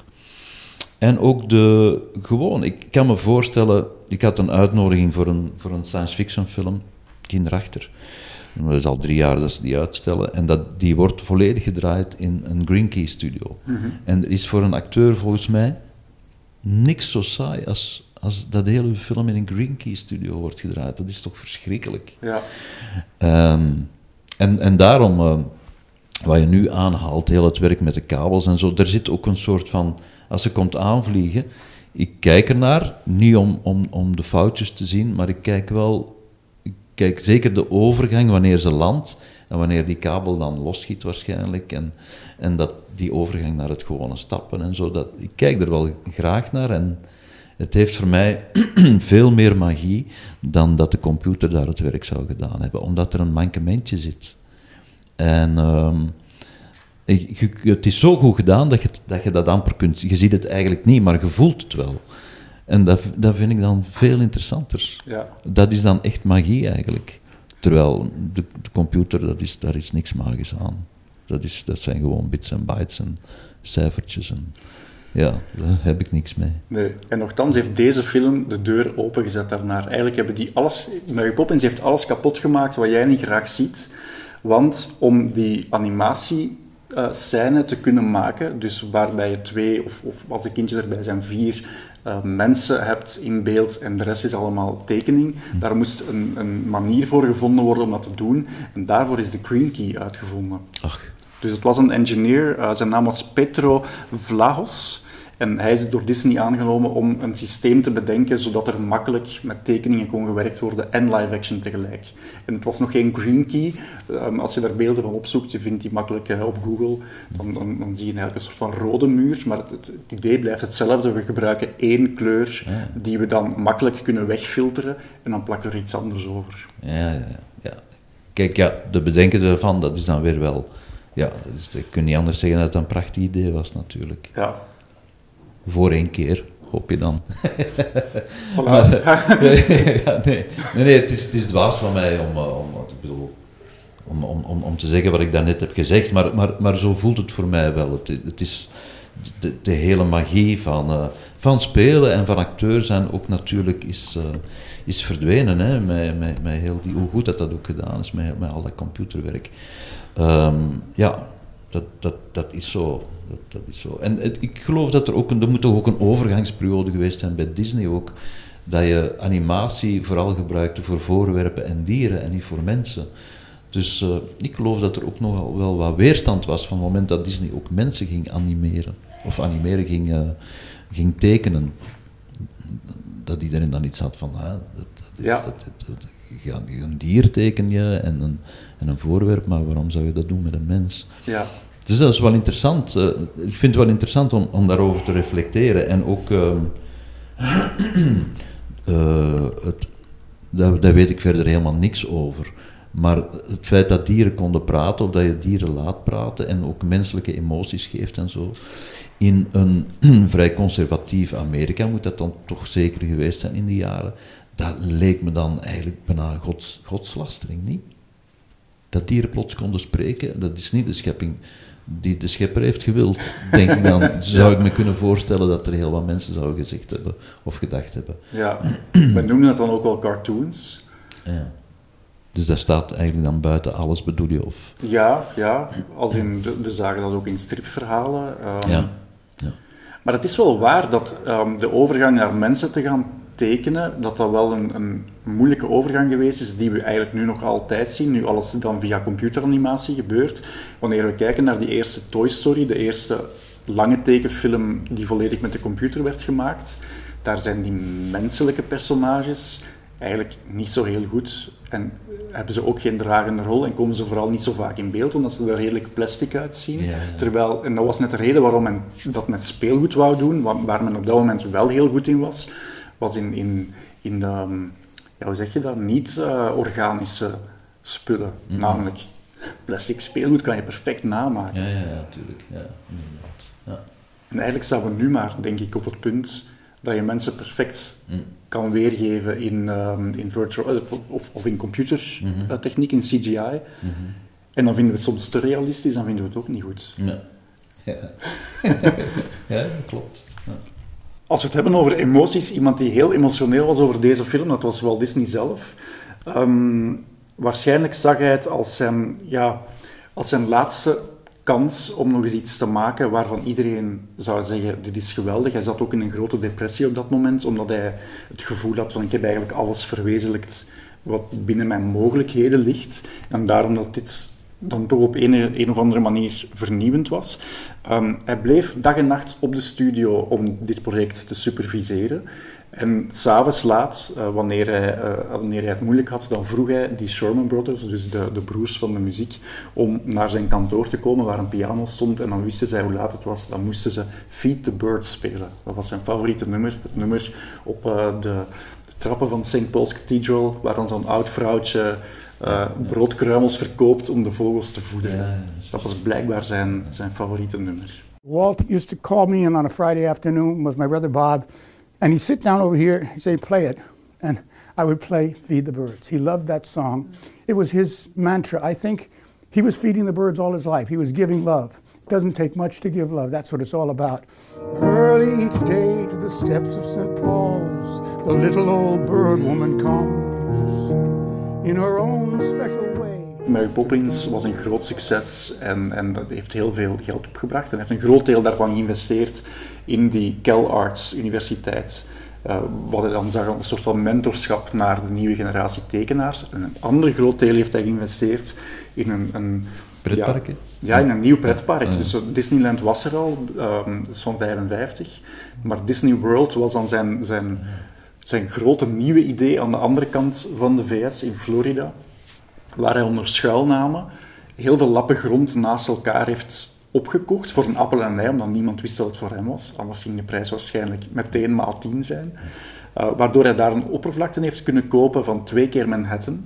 Speaker 3: En ook de, gewoon, ik kan me voorstellen, ik had een uitnodiging voor een, voor een science fiction film, Kinderachter. Dat is al drie jaar dat ze die uitstellen. En dat, die wordt volledig gedraaid in een Green Key studio. Mm-hmm. En er is voor een acteur volgens mij niks zo saai als, als dat de hele film in een Green Key studio wordt gedraaid. Dat is toch verschrikkelijk.
Speaker 2: Ja.
Speaker 3: Um, en, en daarom, uh, wat je nu aanhaalt, heel het werk met de kabels en zo, er zit ook een soort van... Als ze komt aanvliegen, ik kijk ernaar, niet om, om, om de foutjes te zien, maar ik kijk wel, ik kijk zeker de overgang wanneer ze landt en wanneer die kabel dan losschiet waarschijnlijk en, en dat die overgang naar het gewone stappen en zo, dat, ik kijk er wel graag naar en het heeft voor mij veel meer magie dan dat de computer daar het werk zou gedaan hebben, omdat er een mankementje zit. En... Um, Je, het is zo goed gedaan dat je, dat je dat amper kunt... Je ziet het eigenlijk niet, maar je voelt het wel. En dat, dat vind ik dan veel interessanter.
Speaker 2: Ja.
Speaker 3: Dat is dan echt magie eigenlijk. Terwijl de, de computer, dat is, daar is niks magisch aan. Dat, is, dat zijn gewoon bits en bytes en cijfertjes. En, ja, daar heb ik niks mee.
Speaker 2: Nee, en nochtans heeft deze film de deur opengezet daarnaar. Eigenlijk hebben die alles... Mary Poppins heeft alles kapot gemaakt wat jij niet graag ziet. Want om die animatie... Uh, scène te kunnen maken, dus waarbij je twee, of, of als de kindjes erbij zijn, vier uh, mensen hebt in beeld en de rest is allemaal tekening. Hm. Daar moest een, een manier voor gevonden worden om dat te doen en daarvoor is de Green Key uitgevonden.
Speaker 3: Ach.
Speaker 2: Dus het was een engineer, uh, zijn naam was Petro Vlahos. En hij is door Disney aangenomen om een systeem te bedenken zodat er makkelijk met tekeningen kon gewerkt worden en live-action tegelijk. En het was nog geen Green Key. Um, als je daar beelden van opzoekt, je vindt die makkelijk uh, op Google, dan, dan, dan zie je eigenlijk een soort van rode muur. Maar het, het, het idee blijft hetzelfde. We gebruiken één kleur ja. die we dan makkelijk kunnen wegfilteren en dan plakken we er iets anders over.
Speaker 3: Ja, ja, ja. Kijk, ja, de bedenken daarvan, dat is dan weer wel... Ja, dus, ik kan niet anders zeggen dat het een prachtig idee was natuurlijk.
Speaker 2: Ja.
Speaker 3: Voor één keer, hoop je dan.
Speaker 2: Voilà.
Speaker 3: Maar, nee, ja, nee, nee, nee het, is, het is dwaas van mij om, om, ik bedoel, om, om, om, om te zeggen wat ik daarnet heb gezegd, maar, maar, maar zo voelt het voor mij wel. Het, het is de, de hele magie van, uh, van spelen en van acteur zijn ook natuurlijk is, uh, is verdwenen. Hè, met, met, met heel die, hoe goed dat dat ook gedaan is, met, met al dat computerwerk. Um, ja, dat, dat, dat is zo. Dat, dat is zo. En het, ik geloof dat er ook een, er moet toch ook een overgangsperiode geweest zijn bij Disney ook, dat je animatie vooral gebruikte voor voorwerpen en dieren en niet voor mensen. Dus uh, ik geloof dat er ook nog wel wat weerstand was van het moment dat Disney ook mensen ging animeren. Of animeren ging, uh, ging tekenen. Dat iedereen dan iets had van, ah, dat, dat is,
Speaker 2: ja. dat,
Speaker 3: dat, dat, ja, een dier teken je en een, en een voorwerp, maar waarom zou je dat doen met een mens?
Speaker 2: Ja.
Speaker 3: Dus dat is wel interessant. Uh, ik vind het wel interessant om, om daarover te reflecteren. En ook, uh, uh, het, daar, daar weet ik verder helemaal niks over. Maar het feit dat dieren konden praten, of dat je dieren laat praten en ook menselijke emoties geeft en zo, in een vrij conservatief Amerika moet dat dan toch zeker geweest zijn in die jaren. Dat leek me dan eigenlijk bijna gods, godslastering, niet? Dat dieren plots konden spreken, dat is niet de schepping die de schepper heeft gewild, denk ik dan. Zou ik me kunnen voorstellen dat er heel wat mensen zouden gezegd hebben of gedacht hebben.
Speaker 2: Ja, we noemen het dan ook wel cartoons.
Speaker 3: Ja. Dus dat staat eigenlijk dan buiten alles, bedoel je? Of?
Speaker 2: Ja, ja, als in, we zagen dat ook in stripverhalen. Um,
Speaker 3: ja. Ja.
Speaker 2: Maar het is wel waar dat um, de overgang naar mensen te gaan tekenen, dat dat wel een, een moeilijke overgang geweest is, die we eigenlijk nu nog altijd zien, nu alles dan via computeranimatie gebeurt. Wanneer we kijken naar die eerste Toy Story, de eerste lange tekenfilm die volledig met de computer werd gemaakt, daar zijn die menselijke personages eigenlijk niet zo heel goed en hebben ze ook geen dragende rol en komen ze vooral niet zo vaak in beeld, omdat ze er redelijk plastic uitzien. Ja, ja. Terwijl, en dat was net de reden waarom men dat met speelgoed wou doen, waar, waar men op dat moment wel heel goed in was, was in, in, in de, ja, hoe zeg je dat, niet-organische uh, spullen. Mm-hmm. Namelijk, plastic speelgoed kan je perfect namaken.
Speaker 3: Ja, ja, ja, natuurlijk. Ja, inderdaad. Ja.
Speaker 2: En eigenlijk staan we nu maar, denk ik, op het punt dat je mensen perfect mm. kan weergeven in, um, in virtual, of, of in computertechniek, mm-hmm. in C G I. Mm-hmm. En dan vinden we het soms te realistisch, dan vinden we het ook niet goed.
Speaker 3: Ja, ja. Ja, dat klopt. Ja.
Speaker 2: Als we het hebben over emoties, iemand die heel emotioneel was over deze film, dat was Walt Disney zelf. Um, waarschijnlijk zag hij het als zijn, ja, als zijn laatste kans om nog eens iets te maken waarvan iedereen zou zeggen, dit is geweldig. Hij zat ook in een grote depressie op dat moment, omdat hij het gevoel had van, ik heb eigenlijk alles verwezenlijkt wat binnen mijn mogelijkheden ligt. En daarom dat dit dan toch op een, een of andere manier vernieuwend was. Um, hij bleef dag en nacht op de studio om dit project te superviseren. En s'avonds laat, uh, wanneer, hij, uh, wanneer hij het moeilijk had, dan vroeg hij die Sherman Brothers, dus de, de broers van de muziek, om naar zijn kantoor te komen waar een piano stond. En dan wisten zij hoe laat het was. Dan moesten ze Feed the Birds spelen. Dat was zijn favoriete nummer. Het nummer op uh, de, de trappen van Saint Paul's Cathedral, waar dan zo'n oud vrouwtje uh, broodkruimels verkoopt om de vogels te voeden. Ja, ja, dat was blijkbaar zijn, zijn favoriete nummer.
Speaker 13: Walt used to call me in on a Friday afternoon with my brother Bob. And he'd sit down over here, he'd say, play it. And I would play Feed the Birds. He loved that song. It was his mantra. I think he was feeding the birds all his life. He was giving love. It doesn't take much to give love. That's what it's all about. Early each day to the steps of Saint Paul's, the little old bird woman comes in her own special way.
Speaker 2: Mary Poppins was een groot succes en, en dat heeft heel veel geld opgebracht. En heeft een groot deel daarvan geïnvesteerd in die CalArts Universiteit. Uh, wat hij dan zag als een soort van mentorschap naar de nieuwe generatie tekenaars. En een ander groot deel heeft hij geïnvesteerd in een... een
Speaker 3: pretpark?
Speaker 2: Ja, ja, in een nieuw pretpark. Ja. Dus uh, Disneyland was er al, um, dat is van vijfenvijftig. Maar Disney World was dan zijn, zijn, zijn grote nieuwe idee aan de andere kant van de V S, in Florida. Waar hij onder schuilnamen heel veel lappen grond naast elkaar heeft opgekocht voor een appel en ei, omdat niemand wist dat het voor hem was. Anders ging de prijs waarschijnlijk meteen maal tien zijn. Uh, waardoor hij daar een oppervlakte heeft kunnen kopen van twee keer Manhattan.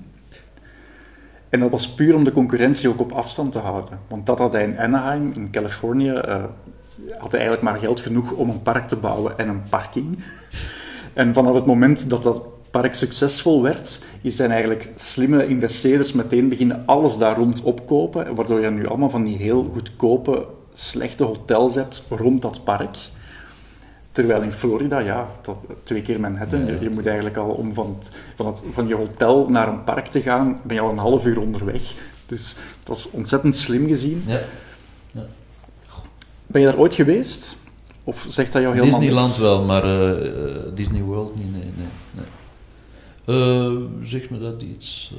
Speaker 2: En dat was puur om de concurrentie ook op afstand te houden. Want dat had hij in Anaheim, in Californië, uh, had hij eigenlijk maar geld genoeg om een park te bouwen en een parking. En vanaf het moment dat dat park succesvol werd, zijn eigenlijk slimme investeerders meteen beginnen alles daar rond opkopen, waardoor je nu allemaal van die heel goedkope, slechte hotels hebt rond dat park. Terwijl in Florida, ja, dat, twee keer Manhattan,
Speaker 3: Ja, ja.
Speaker 2: Je, je moet eigenlijk al om van, het, van, het, van je hotel naar een park te gaan, ben je al een half uur onderweg. Dus dat is ontzettend slim gezien.
Speaker 3: Ja. Ja.
Speaker 2: Ben je daar ooit geweest? Of zegt dat jou helemaal
Speaker 3: Disneyland
Speaker 2: niks?
Speaker 3: wel, maar uh, Disney World niet, nee, nee. nee. Uh, zeg me dat iets... Uh,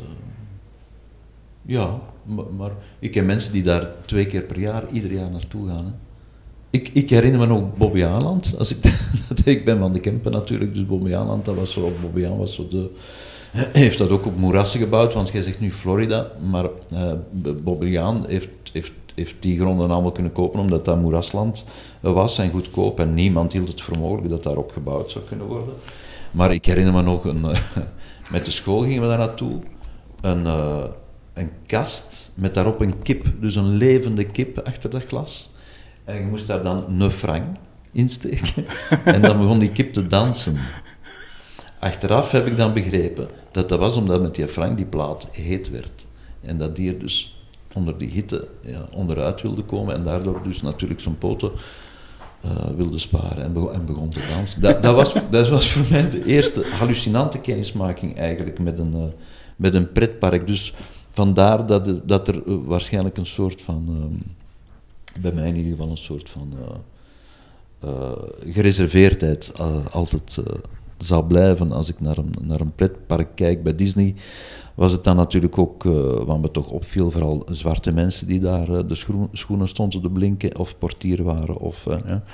Speaker 3: ja, maar, maar ik ken mensen die daar twee keer per jaar, ieder jaar naartoe gaan. Hè. Ik, ik herinner me nog Bobbejaanland. Als ik, ik ben van de Kempen natuurlijk, dus Bobbejaanland, dat was zo, Bobbejaanland was zo de... heeft dat ook op moerassen gebouwd, want jij zegt nu Florida, maar uh, Bobbejaanland heeft, heeft, heeft die gronden allemaal kunnen kopen, omdat dat moerasland was en goedkoop, en niemand hield het voor mogelijk dat daarop gebouwd zou kunnen worden. Maar ik herinner me nog, een, uh, met de school gingen we daar naartoe, een, uh, een kast met daarop een kip, dus een levende kip achter dat glas. En je moest daar dan een frank insteken. En dan begon die kip te dansen. Achteraf heb ik dan begrepen dat dat was omdat met die frank die plaat heet werd. En dat dier dus onder die hitte ja, onderuit wilde komen en daardoor dus natuurlijk zijn poten uh, wilde sparen en begon, en begon te dansen. Dat, dat, was, dat was voor mij de eerste hallucinante kennismaking eigenlijk met een, uh, met een pretpark. Dus vandaar dat, de, dat er uh, waarschijnlijk een soort van... Um, bij mij in ieder geval een soort van uh, uh, gereserveerdheid uh, altijd uh, zal blijven als ik naar een, naar een pretpark kijk. Bij Disney was het dan natuurlijk ook, uh, wat me toch opviel, vooral zwarte mensen die daar uh, de schoen, schoenen stonden te blinken of portier waren. Of, uh, ja.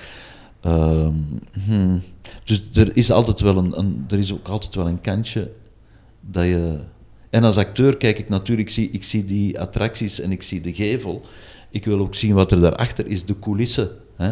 Speaker 3: uh, hmm. Dus er is, altijd wel een, een, er is ook altijd wel een kantje dat je... En als acteur kijk ik natuurlijk, ik zie, ik zie die attracties en ik zie de gevel. Ik wil ook zien wat er daarachter is, de coulissen hè,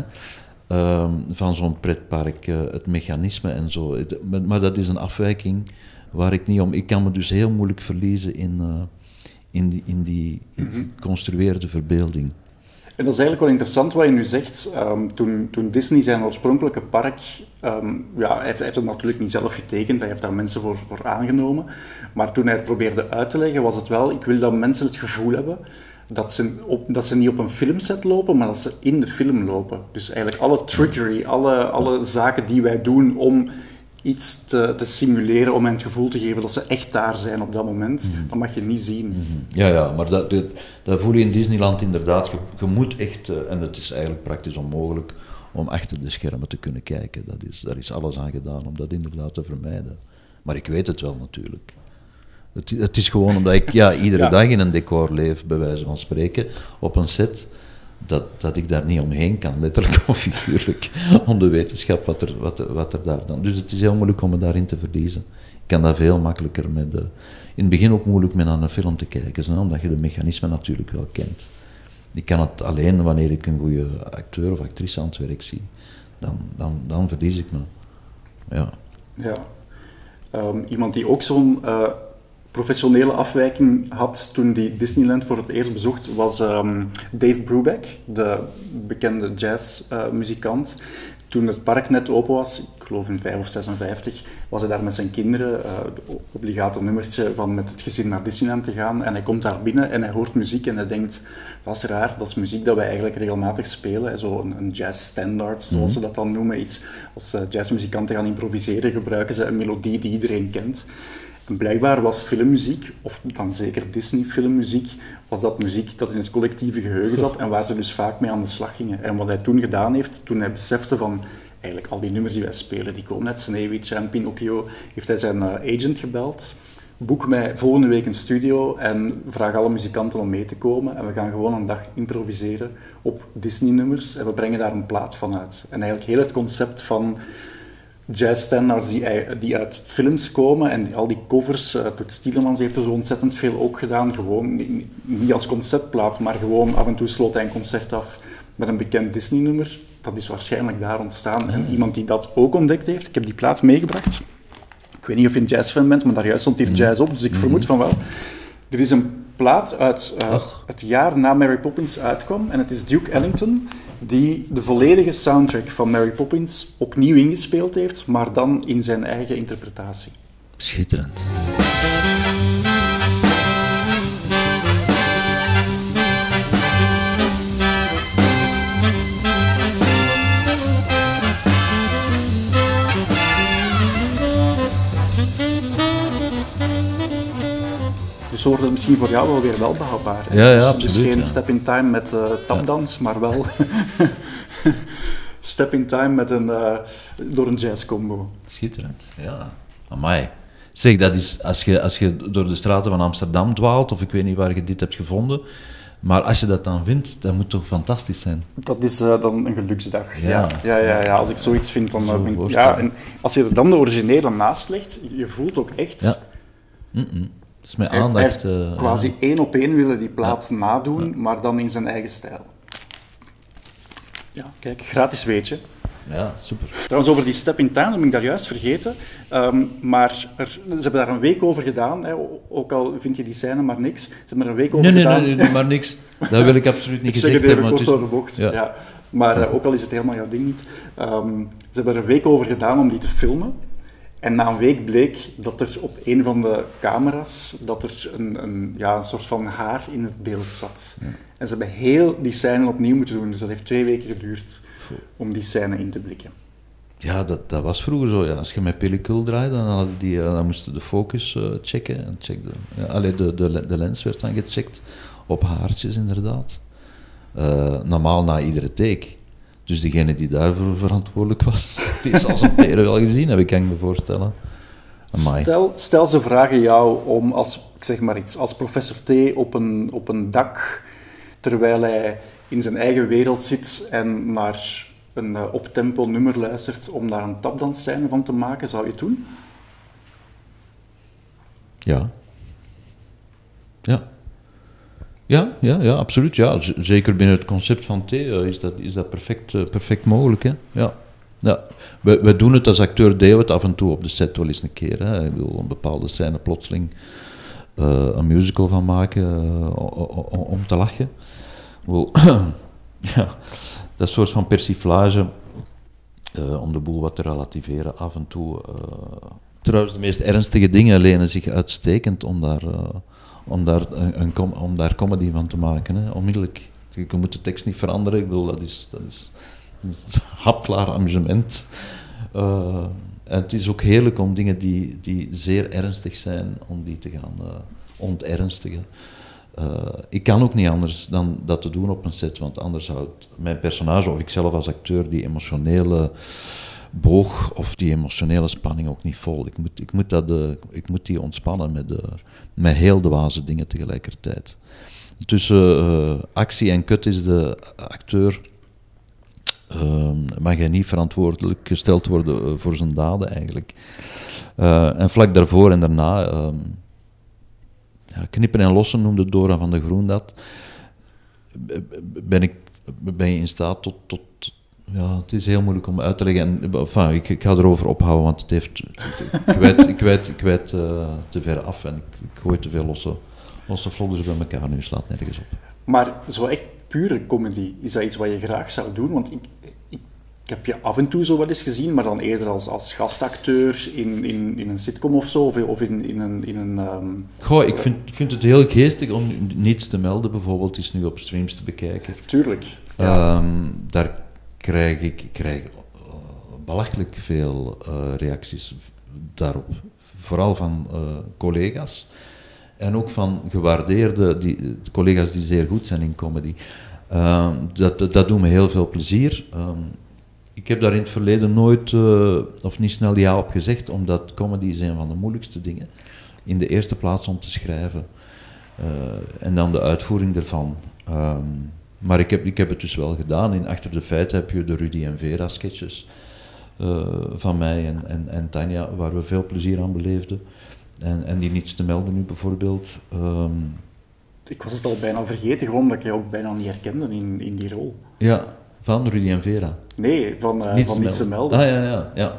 Speaker 3: um, van zo'n pretpark, uh, het mechanisme en zo. Het, maar dat is een afwijking waar ik niet om... Ik kan me dus heel moeilijk verliezen in, uh, in die, in die geconstrueerde verbeelding.
Speaker 2: En dat is eigenlijk wel interessant wat je nu zegt. Um, toen, toen Disney zijn oorspronkelijke park... Um, ja, hij heeft, hij heeft het natuurlijk niet zelf getekend, hij heeft daar mensen voor, voor aangenomen. Maar toen hij het probeerde uit te leggen, was het wel... Ik wil dat mensen het gevoel hebben... Dat ze, op, dat ze niet op een filmset lopen, maar dat ze in de film lopen. Dus eigenlijk alle trickery, alle, alle zaken die wij doen om iets te, te simuleren, om hen het gevoel te geven dat ze echt daar zijn op dat moment, mm-hmm. dat mag je niet zien.
Speaker 3: Mm-hmm. Ja, ja, maar dat, dat, dat voel je in Disneyland inderdaad. Je, je moet echt, uh, en het is eigenlijk praktisch onmogelijk, om achter de schermen te kunnen kijken. Dat is, daar is alles aan gedaan om dat inderdaad te vermijden. Maar ik weet het wel natuurlijk. Het, het is gewoon omdat ik ja, iedere ja. dag in een decor leef, bij wijze van spreken, op een set, dat, dat ik daar niet omheen kan, letterlijk of figuurlijk, om de wetenschap wat er, wat, wat er daar dan... Dus het is heel moeilijk om me daarin te verliezen. Ik kan dat veel makkelijker met... De, in het begin ook moeilijk met aan een film te kijken, zo, omdat je de mechanismen natuurlijk wel kent. Ik kan het alleen wanneer ik een goede acteur of actrice aan het werk zie. Dan, dan, dan verlies ik me. Ja.
Speaker 2: Ja. Um, iemand die ook zo'n... Uh... professionele afwijking had toen die Disneyland voor het eerst bezocht, was um, Dave Brubeck, de bekende jazzmuzikant. Uh, toen het park net open was, ik geloof in vijf of zesenvijftig, was hij daar met zijn kinderen, uh, het obligate nummertje van met het gezin naar Disneyland te gaan. En hij komt daar binnen en hij hoort muziek en hij denkt, dat is raar, dat is muziek dat wij eigenlijk regelmatig spelen. Zo een, een jazzstandard, zoals mm-hmm. ze dat dan noemen. Iets, als uh, jazzmuzikanten gaan improviseren, gebruiken ze een melodie die iedereen kent. En blijkbaar was filmmuziek, of dan zeker Disney-filmmuziek, was dat muziek dat in het collectieve geheugen zat en waar ze dus vaak mee aan de slag gingen. En wat hij toen gedaan heeft, toen hij besefte van, eigenlijk al die nummers die wij spelen, die komen net, Sneeuwwitje en Pinocchio, heeft hij zijn uh, agent gebeld. Boek mij volgende week een studio en vraag alle muzikanten om mee te komen. En we gaan gewoon een dag improviseren op Disney-nummers en we brengen daar een plaat van uit. En eigenlijk heel het concept van... jazzstandards die, die uit films komen en die, al die covers, uh, Toet Stielemans heeft er zo ontzettend veel ook gedaan, gewoon niet, niet als conceptplaat, maar gewoon af en toe sloot hij een concert af met een bekend Disney-nummer. Dat is waarschijnlijk daar ontstaan. En iemand die dat ook ontdekt heeft, ik heb die plaat meegebracht. Ik weet niet of je een jazzfan bent, maar daar juist stond hier jazz op, dus ik vermoed van wel. Er is een plaat uit uh, het jaar na Mary Poppins uitkwam en het is Duke Ellington die de volledige soundtrack van Mary Poppins opnieuw ingespeeld heeft, maar dan in zijn eigen interpretatie.
Speaker 3: Schitterend.
Speaker 2: Dus wordt het misschien voor jou wel weer wel behapbaar.
Speaker 3: Ja, ja,
Speaker 2: dus,
Speaker 3: absoluut.
Speaker 2: Dus geen
Speaker 3: ja.
Speaker 2: step in time met uh, tapdans, ja. maar wel step in time met een, uh, door een jazzcombo.
Speaker 3: Schitterend, ja. Amai. Zeg, dat is, als je, als je door de straten van Amsterdam dwaalt, of ik weet niet waar je dit hebt gevonden, maar als je dat dan vindt, dat moet toch fantastisch zijn?
Speaker 2: Dat is uh, dan een geluksdag.
Speaker 3: Ja.
Speaker 2: Ja. Ja, ja, ja, als ik zoiets vind, dan uh, vind ik... Ja, en als je er dan de originele naast legt, je voelt ook echt...
Speaker 3: Ja. Mm-mm. Dat is met
Speaker 2: hij
Speaker 3: aandacht...
Speaker 2: heeft, hij heeft uh, quasi ja. één op één willen die plaat ja. nadoen, ja. maar dan in zijn eigen stijl. Ja, kijk, gratis weetje.
Speaker 3: Ja, super.
Speaker 2: Trouwens, over die step in time, dat ben ik daar juist vergeten. Um, maar er, ze hebben daar een week over gedaan, hè, ook al vind je die scène maar niks. Ze hebben er een week over
Speaker 3: nee,
Speaker 2: gedaan.
Speaker 3: Nee, nee, nee, maar niks. Dat wil ik absoluut niet gezegd hebben.
Speaker 2: Ik zeg het even kort
Speaker 3: door
Speaker 2: de bocht. Ja. Ja. Maar uh, ook al is het helemaal jouw ding niet. Um, ze hebben er een week over gedaan om die te filmen. En na een week bleek dat er op een van de camera's dat er een, een, ja, een soort van haar in het beeld zat. Ja. En ze hebben heel die scène opnieuw moeten doen. Dus dat heeft twee weken geduurd om die scène in te blikken.
Speaker 3: Ja, dat, dat was vroeger zo. Ja. Als je met pellicule draaide, dan, hadden die, dan moesten de focus uh, checken. En checkde, ja, allee, de, de, de lens werd dan gecheckt op haartjes, inderdaad. Uh, normaal na iedere take. Dus degene die daarvoor verantwoordelijk was, het is als een peren wel gezien, heb ik kan me voorstellen.
Speaker 2: Stel, stel ze vragen jou om als, ik zeg maar iets, als professor T op een, op een dak, terwijl hij in zijn eigen wereld zit en naar een uh, op-tempo nummer luistert om daar een tapdansscène van te maken, zou je het doen?
Speaker 3: Ja. Ja. Ja, ja, ja, absoluut. Ja. Z- zeker binnen het concept van T uh, is dat, is dat perfect, uh, perfect mogelijk. Hè? Ja. Ja. We, we doen het als acteur, deden we het af en toe op de set wel eens een keer. Hè. Ik wil een bepaalde scène plotseling uh, een musical van maken uh, om te lachen. Wel, ja, dat soort van persiflage, uh, om de boel wat te relativeren af en toe. Uh, trouwens, de meest ernstige dingen lenen zich uitstekend om daar... Uh, Om daar, een, een com- om daar comedy van te maken, hè. Onmiddellijk. Je moet de tekst niet veranderen, ik bedoel, dat is, dat is, dat is hapklaar amusement. Uh, en het is ook heerlijk om dingen die, die zeer ernstig zijn, om die te gaan uh, onternstigen. Uh, ik kan ook niet anders dan dat te doen op een set, want anders houdt mijn personage, of ik zelf als acteur, die emotionele boog of die emotionele spanning ook niet vol. Ik moet, ik moet, dat, uh, ik moet die ontspannen met, uh, met heel dwaze dingen tegelijkertijd. Tussen uh, actie en kut is de acteur, uh, mag hij niet verantwoordelijk gesteld worden uh, voor zijn daden eigenlijk. Uh, en vlak daarvoor en daarna, uh, ja, knippen en lossen noemde Dora van de Groen dat, ben, ik, ben je in staat tot... tot Ja, het is heel moeilijk om uit te leggen. En, enfin, ik, ik ga erover ophouden, want het heeft, ik wijd, ik wijd, ik wijd, uh, te ver af en ik, ik gooi te veel losse, losse vlodders bij elkaar. Nu slaat nergens op.
Speaker 2: Maar zo echt pure comedy, is dat iets wat je graag zou doen? Want ik, ik, ik heb je af en toe zo wel eens gezien, maar dan eerder als, als gastacteur in, in, in een sitcom of zo, of, of in, in een... In een um,
Speaker 3: Goh, ik vind, ik vind het heel geestig om niets te melden, bijvoorbeeld, is nu op streams te bekijken.
Speaker 2: Tuurlijk. Ja.
Speaker 3: Um, daar krijg ik, ik krijg uh, belachelijk veel uh, reacties daarop. Vooral van uh, collega's. En ook van gewaardeerde die, collega's die zeer goed zijn in comedy. Uh, dat, dat, dat doet me heel veel plezier. Um, ik heb daar in het verleden nooit, uh, of niet snel ja op gezegd, omdat comedy is een van de moeilijkste dingen. In de eerste plaats om te schrijven. Uh, en dan de uitvoering ervan. Um, Maar ik heb, ik heb het dus wel gedaan. In Achter de Feiten heb je de Rudy en Vera sketches uh, van mij en, en, en Tanja, waar we veel plezier aan beleefden. En, en die niets te melden nu bijvoorbeeld. Um,
Speaker 2: ik was het al bijna vergeten, gewoon omdat ik je ook bijna niet herkende in, in die rol.
Speaker 3: Ja, van Rudy en Vera.
Speaker 2: Nee, van, uh,
Speaker 3: niets,
Speaker 2: van
Speaker 3: te
Speaker 2: niets te melden.
Speaker 3: Ah ja, ja, ja.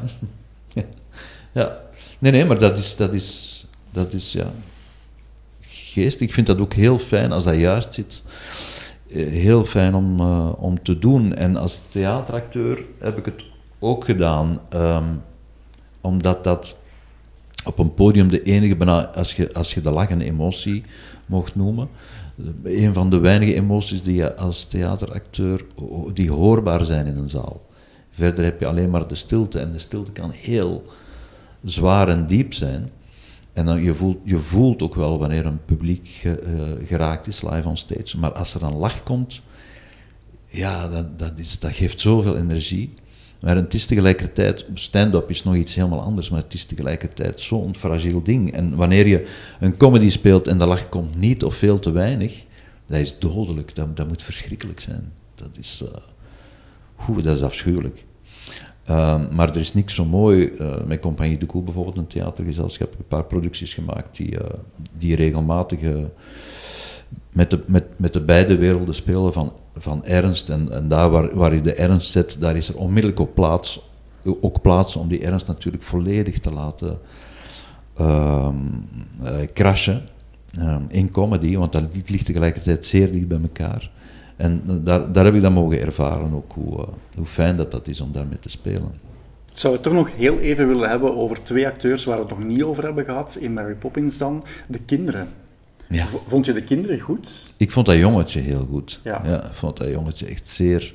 Speaker 3: ja. Nee, nee, maar dat is, dat is, dat is ja, geest. Ik vind dat ook heel fijn als dat juist zit. Heel fijn om, uh, om te doen. En als theateracteur heb ik het ook gedaan. Um, omdat dat op een podium de enige, bijna, als je, als je de lach een emotie mocht noemen, een van de weinige emoties die je als theateracteur, die hoorbaar zijn in een zaal. Verder heb je alleen maar de stilte. En de stilte kan heel zwaar en diep zijn. En dan je, voelt, je voelt ook wel wanneer een publiek ge, uh, geraakt is, live on stage. Maar als er een lach komt, ja, dat, dat, is, dat geeft zoveel energie. Maar het is tegelijkertijd, stand-up is nog iets helemaal anders, maar het is tegelijkertijd zo'n fragiel ding. En wanneer je een comedy speelt en de lach komt niet of veel te weinig, dat is dodelijk, dat, dat moet verschrikkelijk zijn. Dat is, uh, oeh, dat is afschuwelijk. Uh, maar er is niks zo mooi, uh, met Compagnie de Koe bijvoorbeeld, een theatergezelschap, een paar producties gemaakt die, uh, die regelmatig uh, met, de, met, met de beide werelden spelen van, van ernst. En, en daar waar, waar je de ernst zet, daar is er onmiddellijk ook plaats, ook plaats om die ernst natuurlijk volledig te laten uh, uh, crashen uh, in comedy, want dat ligt tegelijkertijd zeer dicht bij elkaar. En daar, daar heb ik dan mogen ervaren ook hoe, uh, hoe fijn dat, dat is om daarmee te spelen.
Speaker 2: Ik zou het toch nog heel even willen hebben over twee acteurs waar we het nog niet over hebben gehad. In Mary Poppins dan, de kinderen.
Speaker 3: Ja.
Speaker 2: Vond je de kinderen goed?
Speaker 3: Ik vond dat jongetje heel goed.
Speaker 2: Ja.
Speaker 3: Ja, ik vond dat jongetje echt zeer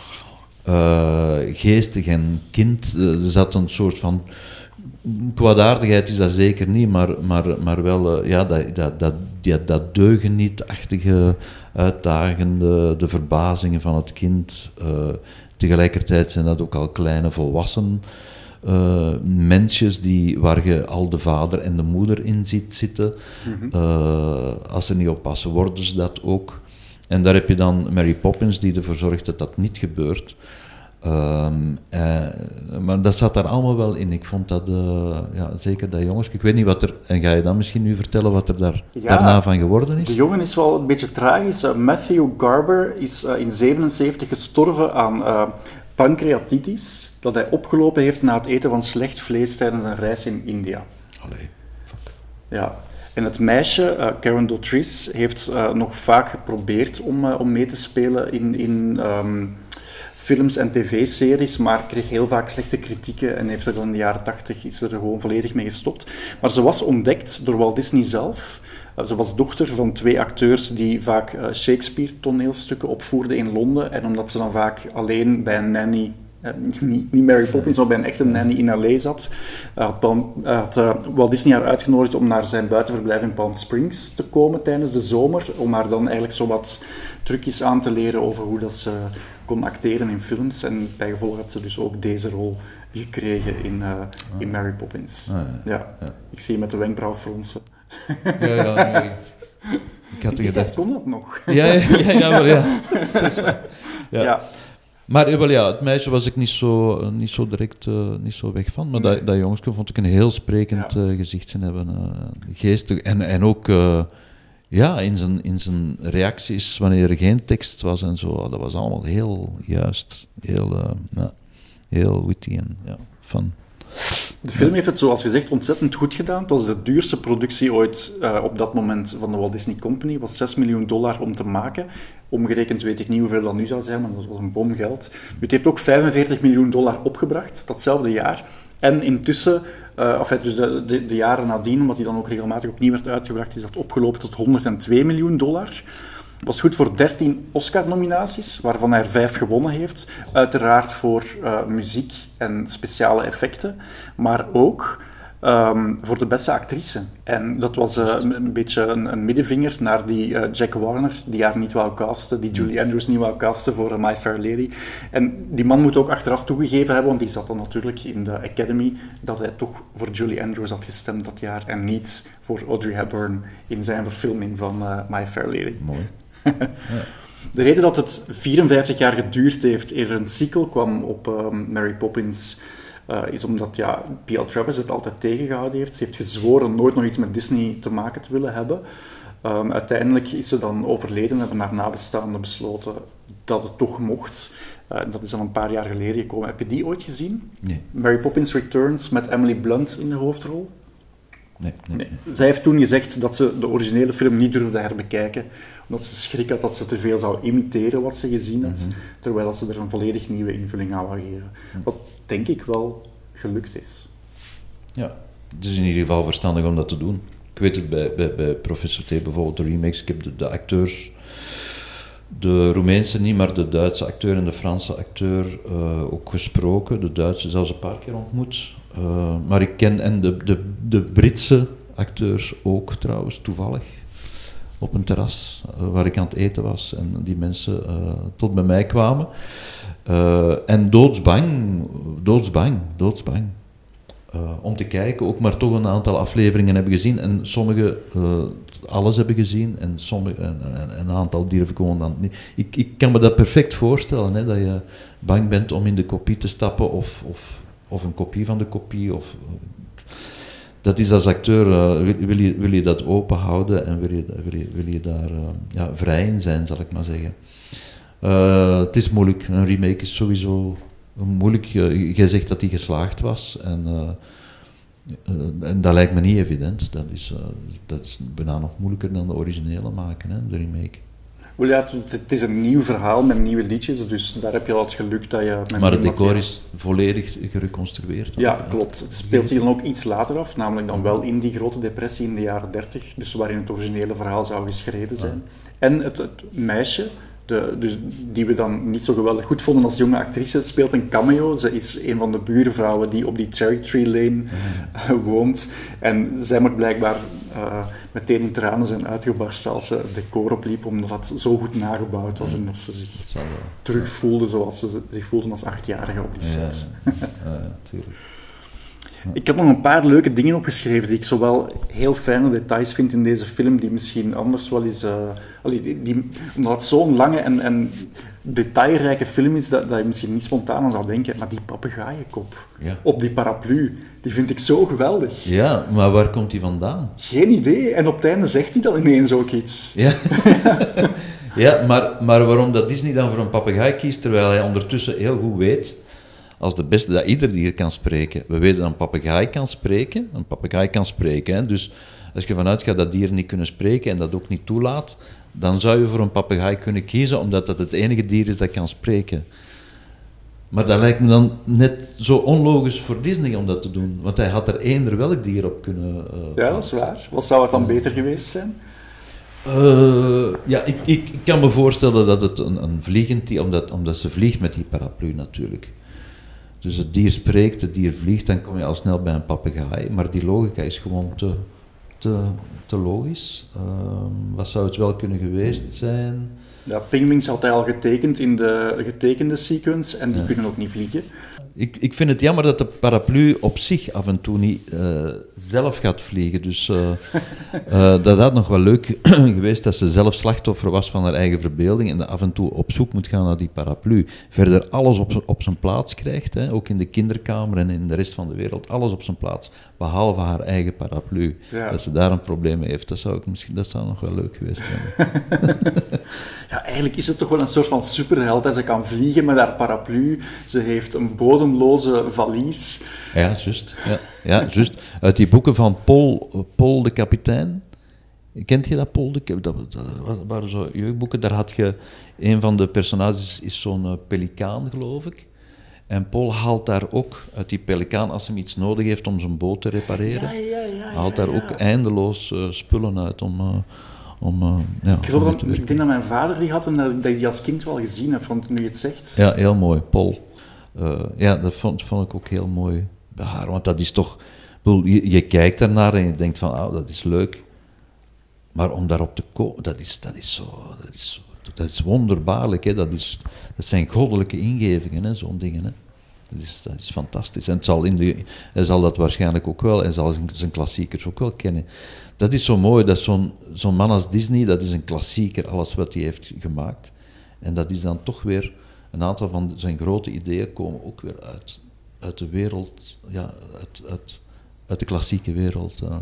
Speaker 3: uh, geestig en kind. Uh, er zat een soort van... Kwaadaardigheid is dat zeker niet, maar, maar, maar wel uh, ja, dat, dat, dat, dat, dat deugenietachtige, uitdagende, de verbazingen van het kind. Uh, tegelijkertijd zijn dat ook al kleine volwassen uh, mensjes die, waar je al de vader en de moeder in ziet zitten. Mm-hmm. Uh, als ze niet oppassen, worden ze dat ook. En daar heb je dan Mary Poppins die ervoor zorgt dat dat niet gebeurt. Um, uh, maar dat zat daar allemaal wel in. Ik vond dat, uh, ja, zeker dat jongens. Ik weet niet wat er, en ga je dan misschien nu vertellen wat er daar, ja, daarna van geworden is?
Speaker 2: De jongen is wel een beetje tragisch. Uh, Matthew Garber is uh, in zevenenzeventig gestorven aan uh, pancreatitis, dat hij opgelopen heeft na het eten van slecht vlees tijdens een reis in India.
Speaker 3: Allee, fuck.
Speaker 2: Ja. En het meisje, uh, Karen Dautrice, heeft uh, nog vaak geprobeerd om, uh, om mee te spelen in... in um, films en tv-series, maar kreeg heel vaak slechte kritieken en heeft er dan in de jaren tachtig is er gewoon volledig mee gestopt. Maar ze was ontdekt door Walt Disney zelf. Uh, ze was dochter van twee acteurs die vaak uh, Shakespeare-toneelstukken opvoerden in Londen. En omdat ze dan vaak alleen bij een nanny, uh, niet, niet Mary Poppins, maar bij een echte nanny in L A zat, uh, had, Palm, uh, had uh, Walt Disney haar uitgenodigd om naar zijn buitenverblijf in Palm Springs te komen tijdens de zomer, om haar dan eigenlijk zo wat trucjes aan te leren over hoe dat ze kon acteren in films. En bijgevolg had ze dus ook deze rol gekregen in, uh, ah. in Mary Poppins. Ah, ja. Ja. Ja. Ik zie je met de wenkbrauw fronsen.
Speaker 3: Ja, ja, nee. Ik had
Speaker 2: ik
Speaker 3: gedacht...
Speaker 2: kon dat nog.
Speaker 3: Ja, ja, ja, ja, maar ja. ja.
Speaker 2: ja.
Speaker 3: Maar wel, ja, het meisje was ik niet zo, niet zo direct uh, niet zo weg van. Maar nee. dat, dat jongske vond ik een heel sprekend ja. uh, gezichtje hebben. Uh, geestig. En, en ook... Uh, Ja, in zijn, in zijn reacties, wanneer er geen tekst was en zo, dat was allemaal heel juist, heel, uh, ja, heel witty en ja, fun.
Speaker 2: De film heeft het, zoals gezegd, ontzettend goed gedaan. Het was de duurste productie ooit uh, op dat moment van de Walt Disney Company. Het was zes miljoen dollar om te maken. Omgerekend weet ik niet hoeveel dat nu zou zijn, maar dat was een bomgeld. Het heeft ook vijfenveertig miljoen dollar opgebracht, datzelfde jaar. En intussen, uh, enfin, dus de, de, de jaren nadien, omdat hij dan ook regelmatig opnieuw werd uitgebracht, is dat opgelopen tot honderdtwee miljoen dollar. Was goed voor dertien Oscar-nominaties, waarvan hij er vijf gewonnen heeft. Uiteraard voor uh, muziek en speciale effecten, maar ook um, voor de beste actrice. En dat was uh, een beetje een, een middenvinger naar die uh, Jack Warner, die haar niet wou casten, die Julie Andrews niet wou casten voor uh, My Fair Lady. En die man moet ook achteraf toegegeven hebben, want die zat dan natuurlijk in de Academy, dat hij toch voor Julie Andrews had gestemd dat jaar en niet voor Audrey Hepburn in zijn verfilming van uh, My Fair Lady.
Speaker 3: Mooi. Ja.
Speaker 2: De reden dat het vierenvijftig jaar geduurd heeft eer er een sequel kwam op um, Mary Poppins uh, is omdat ja, P L Travers het altijd tegengehouden heeft. Ze heeft gezworen nooit nog iets met Disney te maken te willen hebben. Um, uiteindelijk is ze dan overleden en hebben haar nabestaanden besloten dat het toch mocht. Uh, dat is al een paar jaar geleden gekomen. Heb je die ooit gezien?
Speaker 3: Nee.
Speaker 2: Mary Poppins Returns met Emily Blunt in de hoofdrol?
Speaker 3: Nee, nee, nee.
Speaker 2: Zij heeft toen gezegd dat ze de originele film niet durfde herbekijken, omdat ze schrik had dat ze te veel zou imiteren wat ze gezien had, mm-hmm. terwijl ze er een volledig nieuwe invulling aan wou geven. Mm. Wat denk ik wel gelukt is.
Speaker 3: Ja, het is in ieder geval verstandig om dat te doen. Ik weet het bij, bij, bij Professor T bijvoorbeeld, de remakes, ik heb de, de acteurs, de Roemeense niet, maar de Duitse acteur en de Franse acteur uh, ook gesproken, de Duitse zelfs een paar keer ontmoet. Uh, maar ik ken, en de, de, de Britse acteurs ook trouwens, toevallig. Op een terras uh, waar ik aan het eten was en die mensen uh, tot bij mij kwamen. Uh, en doodsbang, doodsbang, doodsbang. Uh, om te kijken, ook maar toch een aantal afleveringen hebben gezien. En sommige uh, alles hebben gezien en sommige, een, een, een aantal durf ik gewoon dan niet. Ik, ik kan me dat perfect voorstellen, hè, dat je bang bent om in de kopie te stappen of, of, of een kopie van de kopie. Of, dat is als acteur, uh, wil, wil, je, wil je dat open houden en wil je, wil je, wil je daar uh, ja, vrij in zijn, zal ik maar zeggen. Uh, het is moeilijk, een remake is sowieso moeilijk. Uh, jij zegt dat die geslaagd was en, uh, uh, en dat lijkt me niet evident. Dat is, uh, dat is bijna nog moeilijker dan de originele maken, hè, de remake.
Speaker 2: Well, ja, het, het is een nieuw verhaal met nieuwe liedjes, dus daar heb je al het geluk dat je... Met
Speaker 3: maar het decor is volledig gereconstrueerd.
Speaker 2: Ja, klopt. Het speelt zich dan ook iets later af, namelijk dan wel in die grote depressie in de jaren dertig, dus waarin het originele verhaal zou geschreven zijn. Ja. En het, het meisje, de, dus die we dan niet zo geweldig goed vonden als jonge actrice, speelt een cameo. Ze is een van de buurvrouwen die op die Cherry Tree Lane uh, woont. En zij moet blijkbaar uh, meteen in tranen zijn uitgebarsten als ze het decor opliep, omdat het zo goed nagebouwd was en dat ze zich
Speaker 3: dat
Speaker 2: terug voelde zoals ze zich voelden als achtjarige op die set.
Speaker 3: Ja, ja, ja, tuurlijk.
Speaker 2: Ik heb nog een paar leuke dingen opgeschreven die ik zowel heel fijne details vind in deze film, die misschien anders wel eens... Uh, die, die, omdat het zo'n lange en, en detailrijke film is, dat, dat je misschien niet spontaan aan zou denken, maar die papegaaienkop
Speaker 3: ja.
Speaker 2: op die paraplu, die vind ik zo geweldig.
Speaker 3: Ja, maar waar komt die vandaan?
Speaker 2: Geen idee. En op het einde zegt hij dan ineens ook iets.
Speaker 3: Ja, ja maar, maar waarom dat Disney dan voor een papegaai kiest, terwijl hij ondertussen heel goed weet... Als de beste dat ieder dier kan spreken. We weten dat een papegaai kan spreken. Een papegaai kan spreken. Hè? Dus als je vanuit gaat dat dieren niet kunnen spreken en dat ook niet toelaat, dan zou je voor een papegaai kunnen kiezen, omdat dat het enige dier is dat kan spreken. Maar dat lijkt me dan net zo onlogisch voor Disney om dat te doen. Want hij had er eender welk dier op kunnen uh,
Speaker 2: Ja,
Speaker 3: plaatsen.
Speaker 2: dat is waar. Wat zou het dan beter geweest zijn?
Speaker 3: Uh, ja, ik, ik, ik kan me voorstellen dat het een, een vliegend dier, omdat, omdat ze vliegt met die paraplu natuurlijk. Dus het dier spreekt, het dier vliegt, dan kom je al snel bij een papegaai. Maar die logica is gewoon te, te, te logisch. Uh, wat zou het wel kunnen geweest zijn?
Speaker 2: Ja, pinguïns had hij al getekend in de getekende sequence en die
Speaker 3: ja.
Speaker 2: kunnen ook niet vliegen.
Speaker 3: Ik, ik vind het jammer dat de paraplu op zich af en toe niet uh, zelf gaat vliegen. Dus uh, uh, dat had nog wel leuk geweest dat ze zelf slachtoffer was van haar eigen verbeelding en dat af en toe op zoek moet gaan naar die paraplu. Verder alles op, op zijn plaats krijgt, hè, ook in de kinderkamer en in de rest van de wereld, alles op zijn plaats, behalve haar eigen paraplu. Ja. Dat ze daar een probleem mee heeft, dat zou, ik misschien, dat zou nog wel leuk geweest zijn.
Speaker 2: Ja, eigenlijk is het toch wel een soort van superheld. Hè. Ze kan vliegen met haar paraplu, ze heeft een bodemloze valies.
Speaker 3: Ja, juist. Ja, ja, juist. Uit die boeken van Paul, Paul de Kapitein. Kent je dat, Paul de Kapitein? Dat, dat waren zo jeugdboeken. Daar had je... Een van de personages is zo'n uh, pelikaan, geloof ik. En Paul haalt daar ook uit die pelikaan, als hij iets nodig heeft om zijn boot te repareren,
Speaker 2: ja, ja, ja,
Speaker 3: haalt daar
Speaker 2: ja, ja.
Speaker 3: ook eindeloos uh, spullen uit om... Uh, Om, uh, ja,
Speaker 2: ik, geloof
Speaker 3: om
Speaker 2: dat,
Speaker 3: te
Speaker 2: ik denk dat mijn vader die had en dat, dat ik die als kind wel gezien heb, want nu je het zegt.
Speaker 3: Ja, heel mooi, Paul. Uh, ja, dat vond, vond ik ook heel mooi bij haar, want dat is toch... Bedoel, je, je kijkt daarnaar en je denkt van, ah, dat is leuk. Maar om daarop te komen, dat is, dat is zo... Dat is, dat is wonderbaarlijk, hè. Dat, is, dat zijn goddelijke ingevingen, hè, zo'n dingen, hè. Dat is, dat is fantastisch. En het zal in de, hij zal dat waarschijnlijk ook wel, hij zal zijn klassiekers ook wel kennen. Dat is zo mooi, dat zo'n, zo'n man als Disney, dat is een klassieker, alles wat hij heeft gemaakt. En dat is dan toch weer, een aantal van zijn grote ideeën komen ook weer uit, uit de wereld, ja, uit, uit, uit de klassieke wereld. Ja.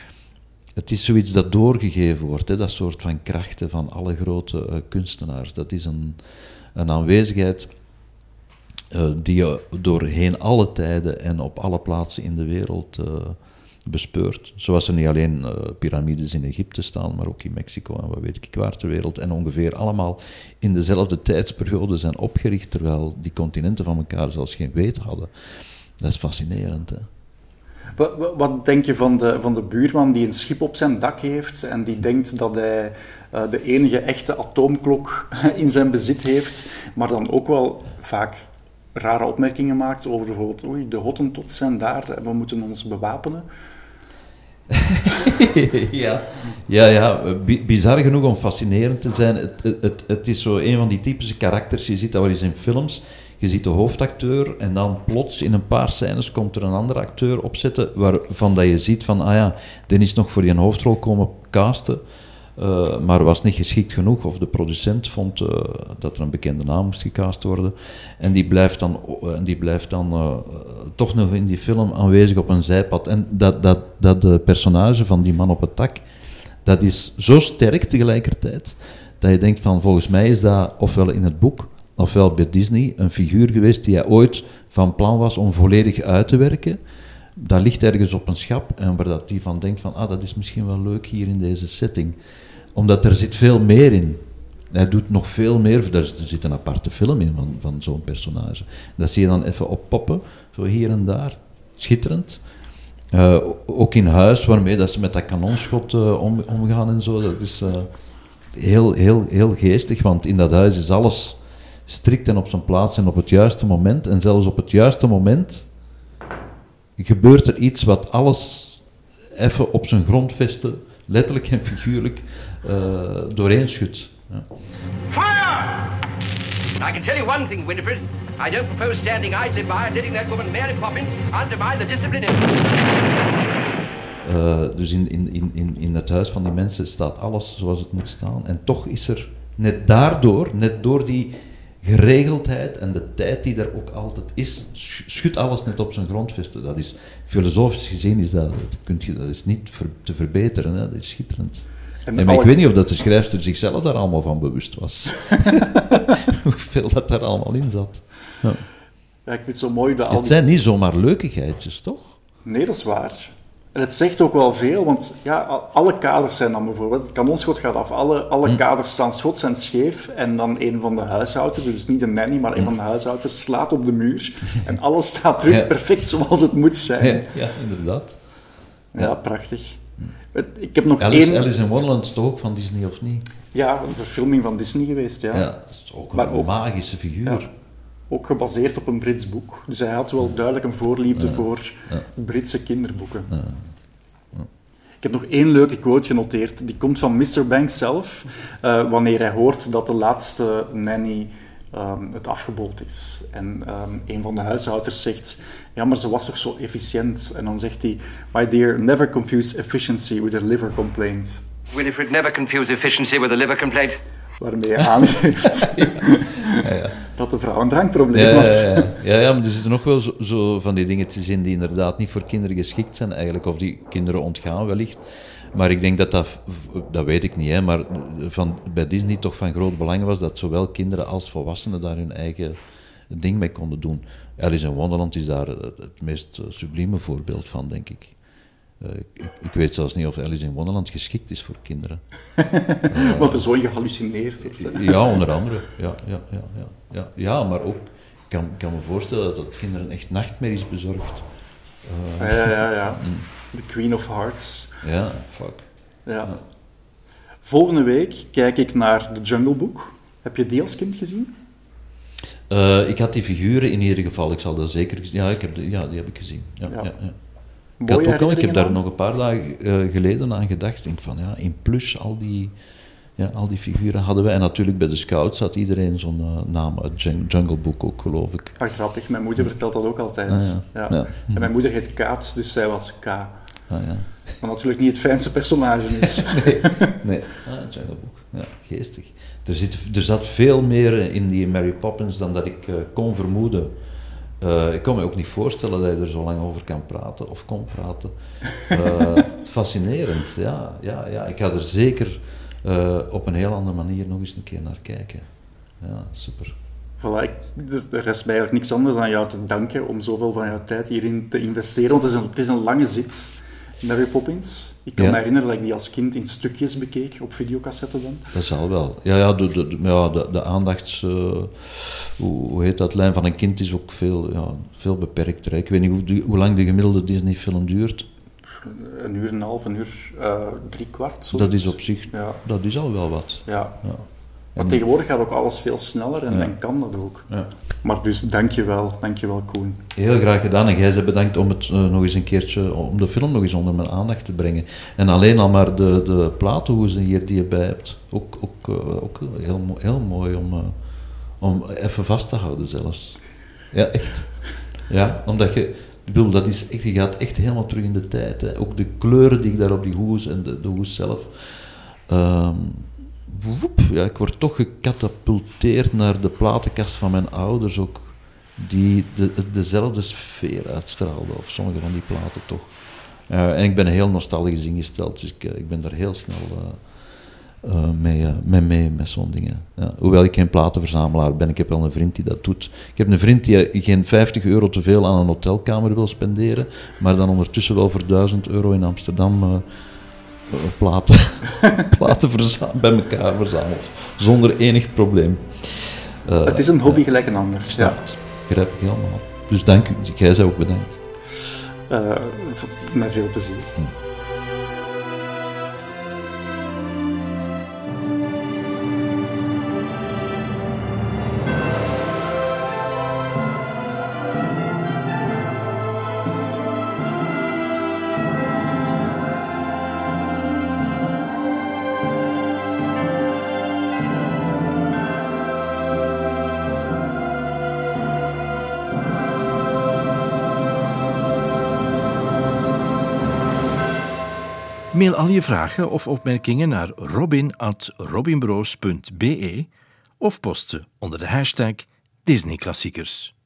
Speaker 3: Het is zoiets dat doorgegeven wordt, hè, dat soort van krachten van alle grote uh, kunstenaars. Dat is een, een aanwezigheid uh, die je doorheen alle tijden en op alle plaatsen in de wereld uh, bespeurt. Zoals er niet alleen uh, piramides in Egypte staan, maar ook in Mexico en wat weet ik waar ter wereld. En ongeveer allemaal in dezelfde tijdsperiode zijn opgericht, terwijl die continenten van elkaar zelfs geen weet hadden. Dat is fascinerend, hè.
Speaker 2: Wat, wat denk je van de, van de buurman die een schip op zijn dak heeft en die denkt dat hij uh, de enige echte atoomklok in zijn bezit heeft, maar dan ook wel vaak rare opmerkingen maakt over bijvoorbeeld, oei, de Hottentots zijn daar en we moeten ons bewapenen?
Speaker 3: ja, ja, ja. B- bizar genoeg om fascinerend te zijn. Het, het, het, het is zo een van die typische karakters. Je ziet dat wel eens in films. Je ziet de hoofdacteur en dan plots in een paar scènes komt er een andere acteur opzetten waarvan dat je ziet van, ah ja, die is nog voor die hoofdrol komen casten, uh, maar was niet geschikt genoeg. Of de producent vond uh, dat er een bekende naam moest gecast worden. En die blijft dan, uh, die blijft dan uh, toch nog in die film aanwezig op een zijpad. En dat, dat, dat de personage van die man op het dak, dat is zo sterk tegelijkertijd, dat je denkt van, volgens mij is dat ofwel in het boek, ofwel bij Disney, een figuur geweest die hij ooit van plan was om volledig uit te werken. Dat ligt ergens op een schap en waar dat die van denkt van, ah, dat is misschien wel leuk hier in deze setting. Omdat er zit veel meer in. Hij doet nog veel meer, er zit een aparte film in van, van zo'n personage. Dat zie je dan even oppoppen, zo hier en daar. Schitterend. Uh, ook in huis, waarmee dat ze met dat kanonschot uh, om, omgaan en zo, dat is uh, heel, heel, heel geestig, want in dat huis is alles strikt en op zijn plaats en op het juiste moment. En zelfs op het juiste moment gebeurt er iets wat alles even op zijn grondvesten, letterlijk en figuurlijk, uh, doorheen schudt. Ja.
Speaker 6: Fire! I can tell you one thing, Winifred. I don't propose standing idly by and letting that woman Mary Poppins undermine the discipline.
Speaker 3: Uh, dus in, in, in, in het huis van die mensen staat alles zoals het moet staan. En toch is er net daardoor, net door die geregeldheid en de tijd die er ook altijd is, schudt alles net op zijn grondvesten. Dat is, filosofisch gezien is dat, dat, kunt je, dat is niet ver, te verbeteren, hè? Dat is schitterend. En en alle... Ik weet niet of dat de schrijfster zichzelf daar allemaal van bewust was. Hoeveel dat daar allemaal in zat. Ja.
Speaker 2: Ja, ik vind het zo mooi dat...
Speaker 3: Het zijn niet zomaar leukigheidjes, toch?
Speaker 2: Nee, dat is waar. En het zegt ook wel veel, want ja, alle kaders zijn dan bijvoorbeeld... Het kanonschot gaat af, alle, alle hm. kaders staan schots en scheef. En dan een van de huishouders, dus niet de nanny, maar hm. een van de huishouders, slaat op de muur. En alles staat terug ja. perfect zoals het moet zijn.
Speaker 3: Ja, ja inderdaad.
Speaker 2: Ja, ja prachtig. Hm. Ik heb nog
Speaker 3: Alice,
Speaker 2: één...
Speaker 3: Alice in Wonderland is toch ook van Disney, of niet?
Speaker 2: Ja, een verfilming van Disney geweest, ja.
Speaker 3: Ja, dat is ook een
Speaker 2: maar ook,
Speaker 3: magische figuur. Ja,
Speaker 2: ook gebaseerd op een Brits boek. Dus hij had wel duidelijk een voorliefde ja. voor ja. Britse kinderboeken. Ja. Ja. Ik heb nog één leuke quote genoteerd. Die komt van mister Banks zelf, uh, wanneer hij hoort dat de laatste nanny um, het afgebold is. En um, een van de huishouders zegt... Ja, maar ze was toch zo efficiënt? En dan zegt hij... My dear, never confuse efficiency with a liver complaint.
Speaker 6: Winifred, never confuse efficiency with a liver complaint.
Speaker 2: Waarmee hij aangeeft ja, ja. dat de vrouw een drankprobleem
Speaker 3: ja,
Speaker 2: had.
Speaker 3: Ja, ja, ja. ja, maar er zitten nog wel zo, zo van die dingetjes in die inderdaad niet voor kinderen geschikt zijn eigenlijk, of die kinderen ontgaan wellicht. Maar ik denk dat dat, dat weet ik niet, hè, maar van, bij Disney toch van groot belang was dat zowel kinderen als volwassenen daar hun eigen ding mee konden doen. Alice in Wonderland is daar het meest sublieme voorbeeld van, denk ik. Uh, ik, ik weet zelfs niet of Alice in Wonderland geschikt is voor kinderen.
Speaker 2: uh, Want er zo gehallucineerd wordt.
Speaker 3: Ja, onder andere. Ja, ja, ja, ja, ja. ja maar ook, ik kan, kan me voorstellen dat dat kinderen echt nachtmerries bezorgt.
Speaker 2: Uh, ja, ja, ja. The Queen of Hearts.
Speaker 3: Ja, fuck.
Speaker 2: Ja. ja. Volgende week kijk ik naar The Jungle Book. Heb je die als kind gezien?
Speaker 3: Uh, ik had die figuren in ieder geval. Ik zal dat zeker... Ja, ik heb de, ja die heb ik gezien. Ja, ja. Ja, ja. Ik, had ook al, ik heb daar nog een paar dagen uh, geleden aan gedacht. Ik denk van, ja, in plus, al die, ja, al die figuren hadden wij. En natuurlijk bij de Scouts had iedereen zo'n uh, naam uit Jungle Book ook, geloof ik.
Speaker 2: Ah, grappig. Mijn moeder vertelt dat ook altijd. Ah, ja. Ja. Ja. En mijn moeder heet Kaat, dus zij was K. Ah,
Speaker 3: ja.
Speaker 2: Maar natuurlijk niet het fijnste personage is.
Speaker 3: nee, nee. Ah, Jungle Book. Ja, geestig. Er, zit, er zat veel meer in die Mary Poppins dan dat ik uh, kon vermoeden. Uh, ik kan me ook niet voorstellen dat je er zo lang over kan praten, of kon praten. Uh, fascinerend, ja, ja, ja. Ik ga er zeker uh, op een heel andere manier nog eens een keer naar kijken. Ja, super.
Speaker 2: Voilà, ik, er rest mij eigenlijk niks anders dan aan jou te danken om zoveel van jouw tijd hierin te investeren, want het is een, het is een lange zit, Mary Poppins. Ik kan ja. me herinneren dat ik die als kind in stukjes bekeek, op videocassette dan.
Speaker 3: Dat zal wel. Ja, ja, de, de, de, ja, de, de aandachts... Uh, hoe, hoe heet dat? Lijn van een kind is ook veel, ja, veel beperkter. Ik weet niet hoe, die, hoe lang de gemiddelde Disney-film duurt.
Speaker 2: Een uur en een half, een uur, uh, drie kwart. Zoiets.
Speaker 3: Dat is op zich... Ja. Dat is al wel wat.
Speaker 2: Ja.
Speaker 3: ja.
Speaker 2: Maar tegenwoordig gaat ook alles veel sneller en
Speaker 3: Ja.
Speaker 2: dan kan dat ook.
Speaker 3: Ja.
Speaker 2: Maar dus dankjewel, dankjewel Koen.
Speaker 3: Heel graag gedaan en jij bent bedankt om het uh, nog eens een keertje, om de film nog eens onder mijn aandacht te brengen. En alleen al maar de, de platenhoezen hier die je bij hebt, ook, ook, uh, ook heel, mo- heel mooi om, uh, om even vast te houden zelfs. Ja, echt. Ja, omdat je, ik bedoel, dat is echt, je gaat echt helemaal terug in de tijd. Hè. Ook de kleuren die ik daar op die hoes en de, de hoes zelf... Um, woep, ja, ik word toch gecatapulteerd naar de platenkast van mijn ouders ook, die de, dezelfde sfeer uitstraalden, of sommige van die platen toch. Uh, en ik ben heel nostalgisch ingesteld, dus ik, ik ben daar heel snel uh, uh, mee, uh, mee mee met zo'n dingen. Ja, hoewel ik geen platenverzamelaar ben, ik heb wel een vriend die dat doet. Ik heb een vriend die geen vijftig euro te veel aan een hotelkamer wil spenderen, maar dan ondertussen wel voor duizend euro in Amsterdam... Uh, platen, platen verza- bij elkaar verzameld, zonder enig probleem. Uh,
Speaker 2: het is een hobby uh, gelijk een ander.
Speaker 3: Ik snap het, begrijp ik helemaal. Dus dank u, jij bent ook bedankt.
Speaker 2: Uh, met veel plezier. Hm.
Speaker 1: Mail al je vragen of opmerkingen naar robin at robinbroos punt be of post ze onder de hashtag Disney Klassiekers.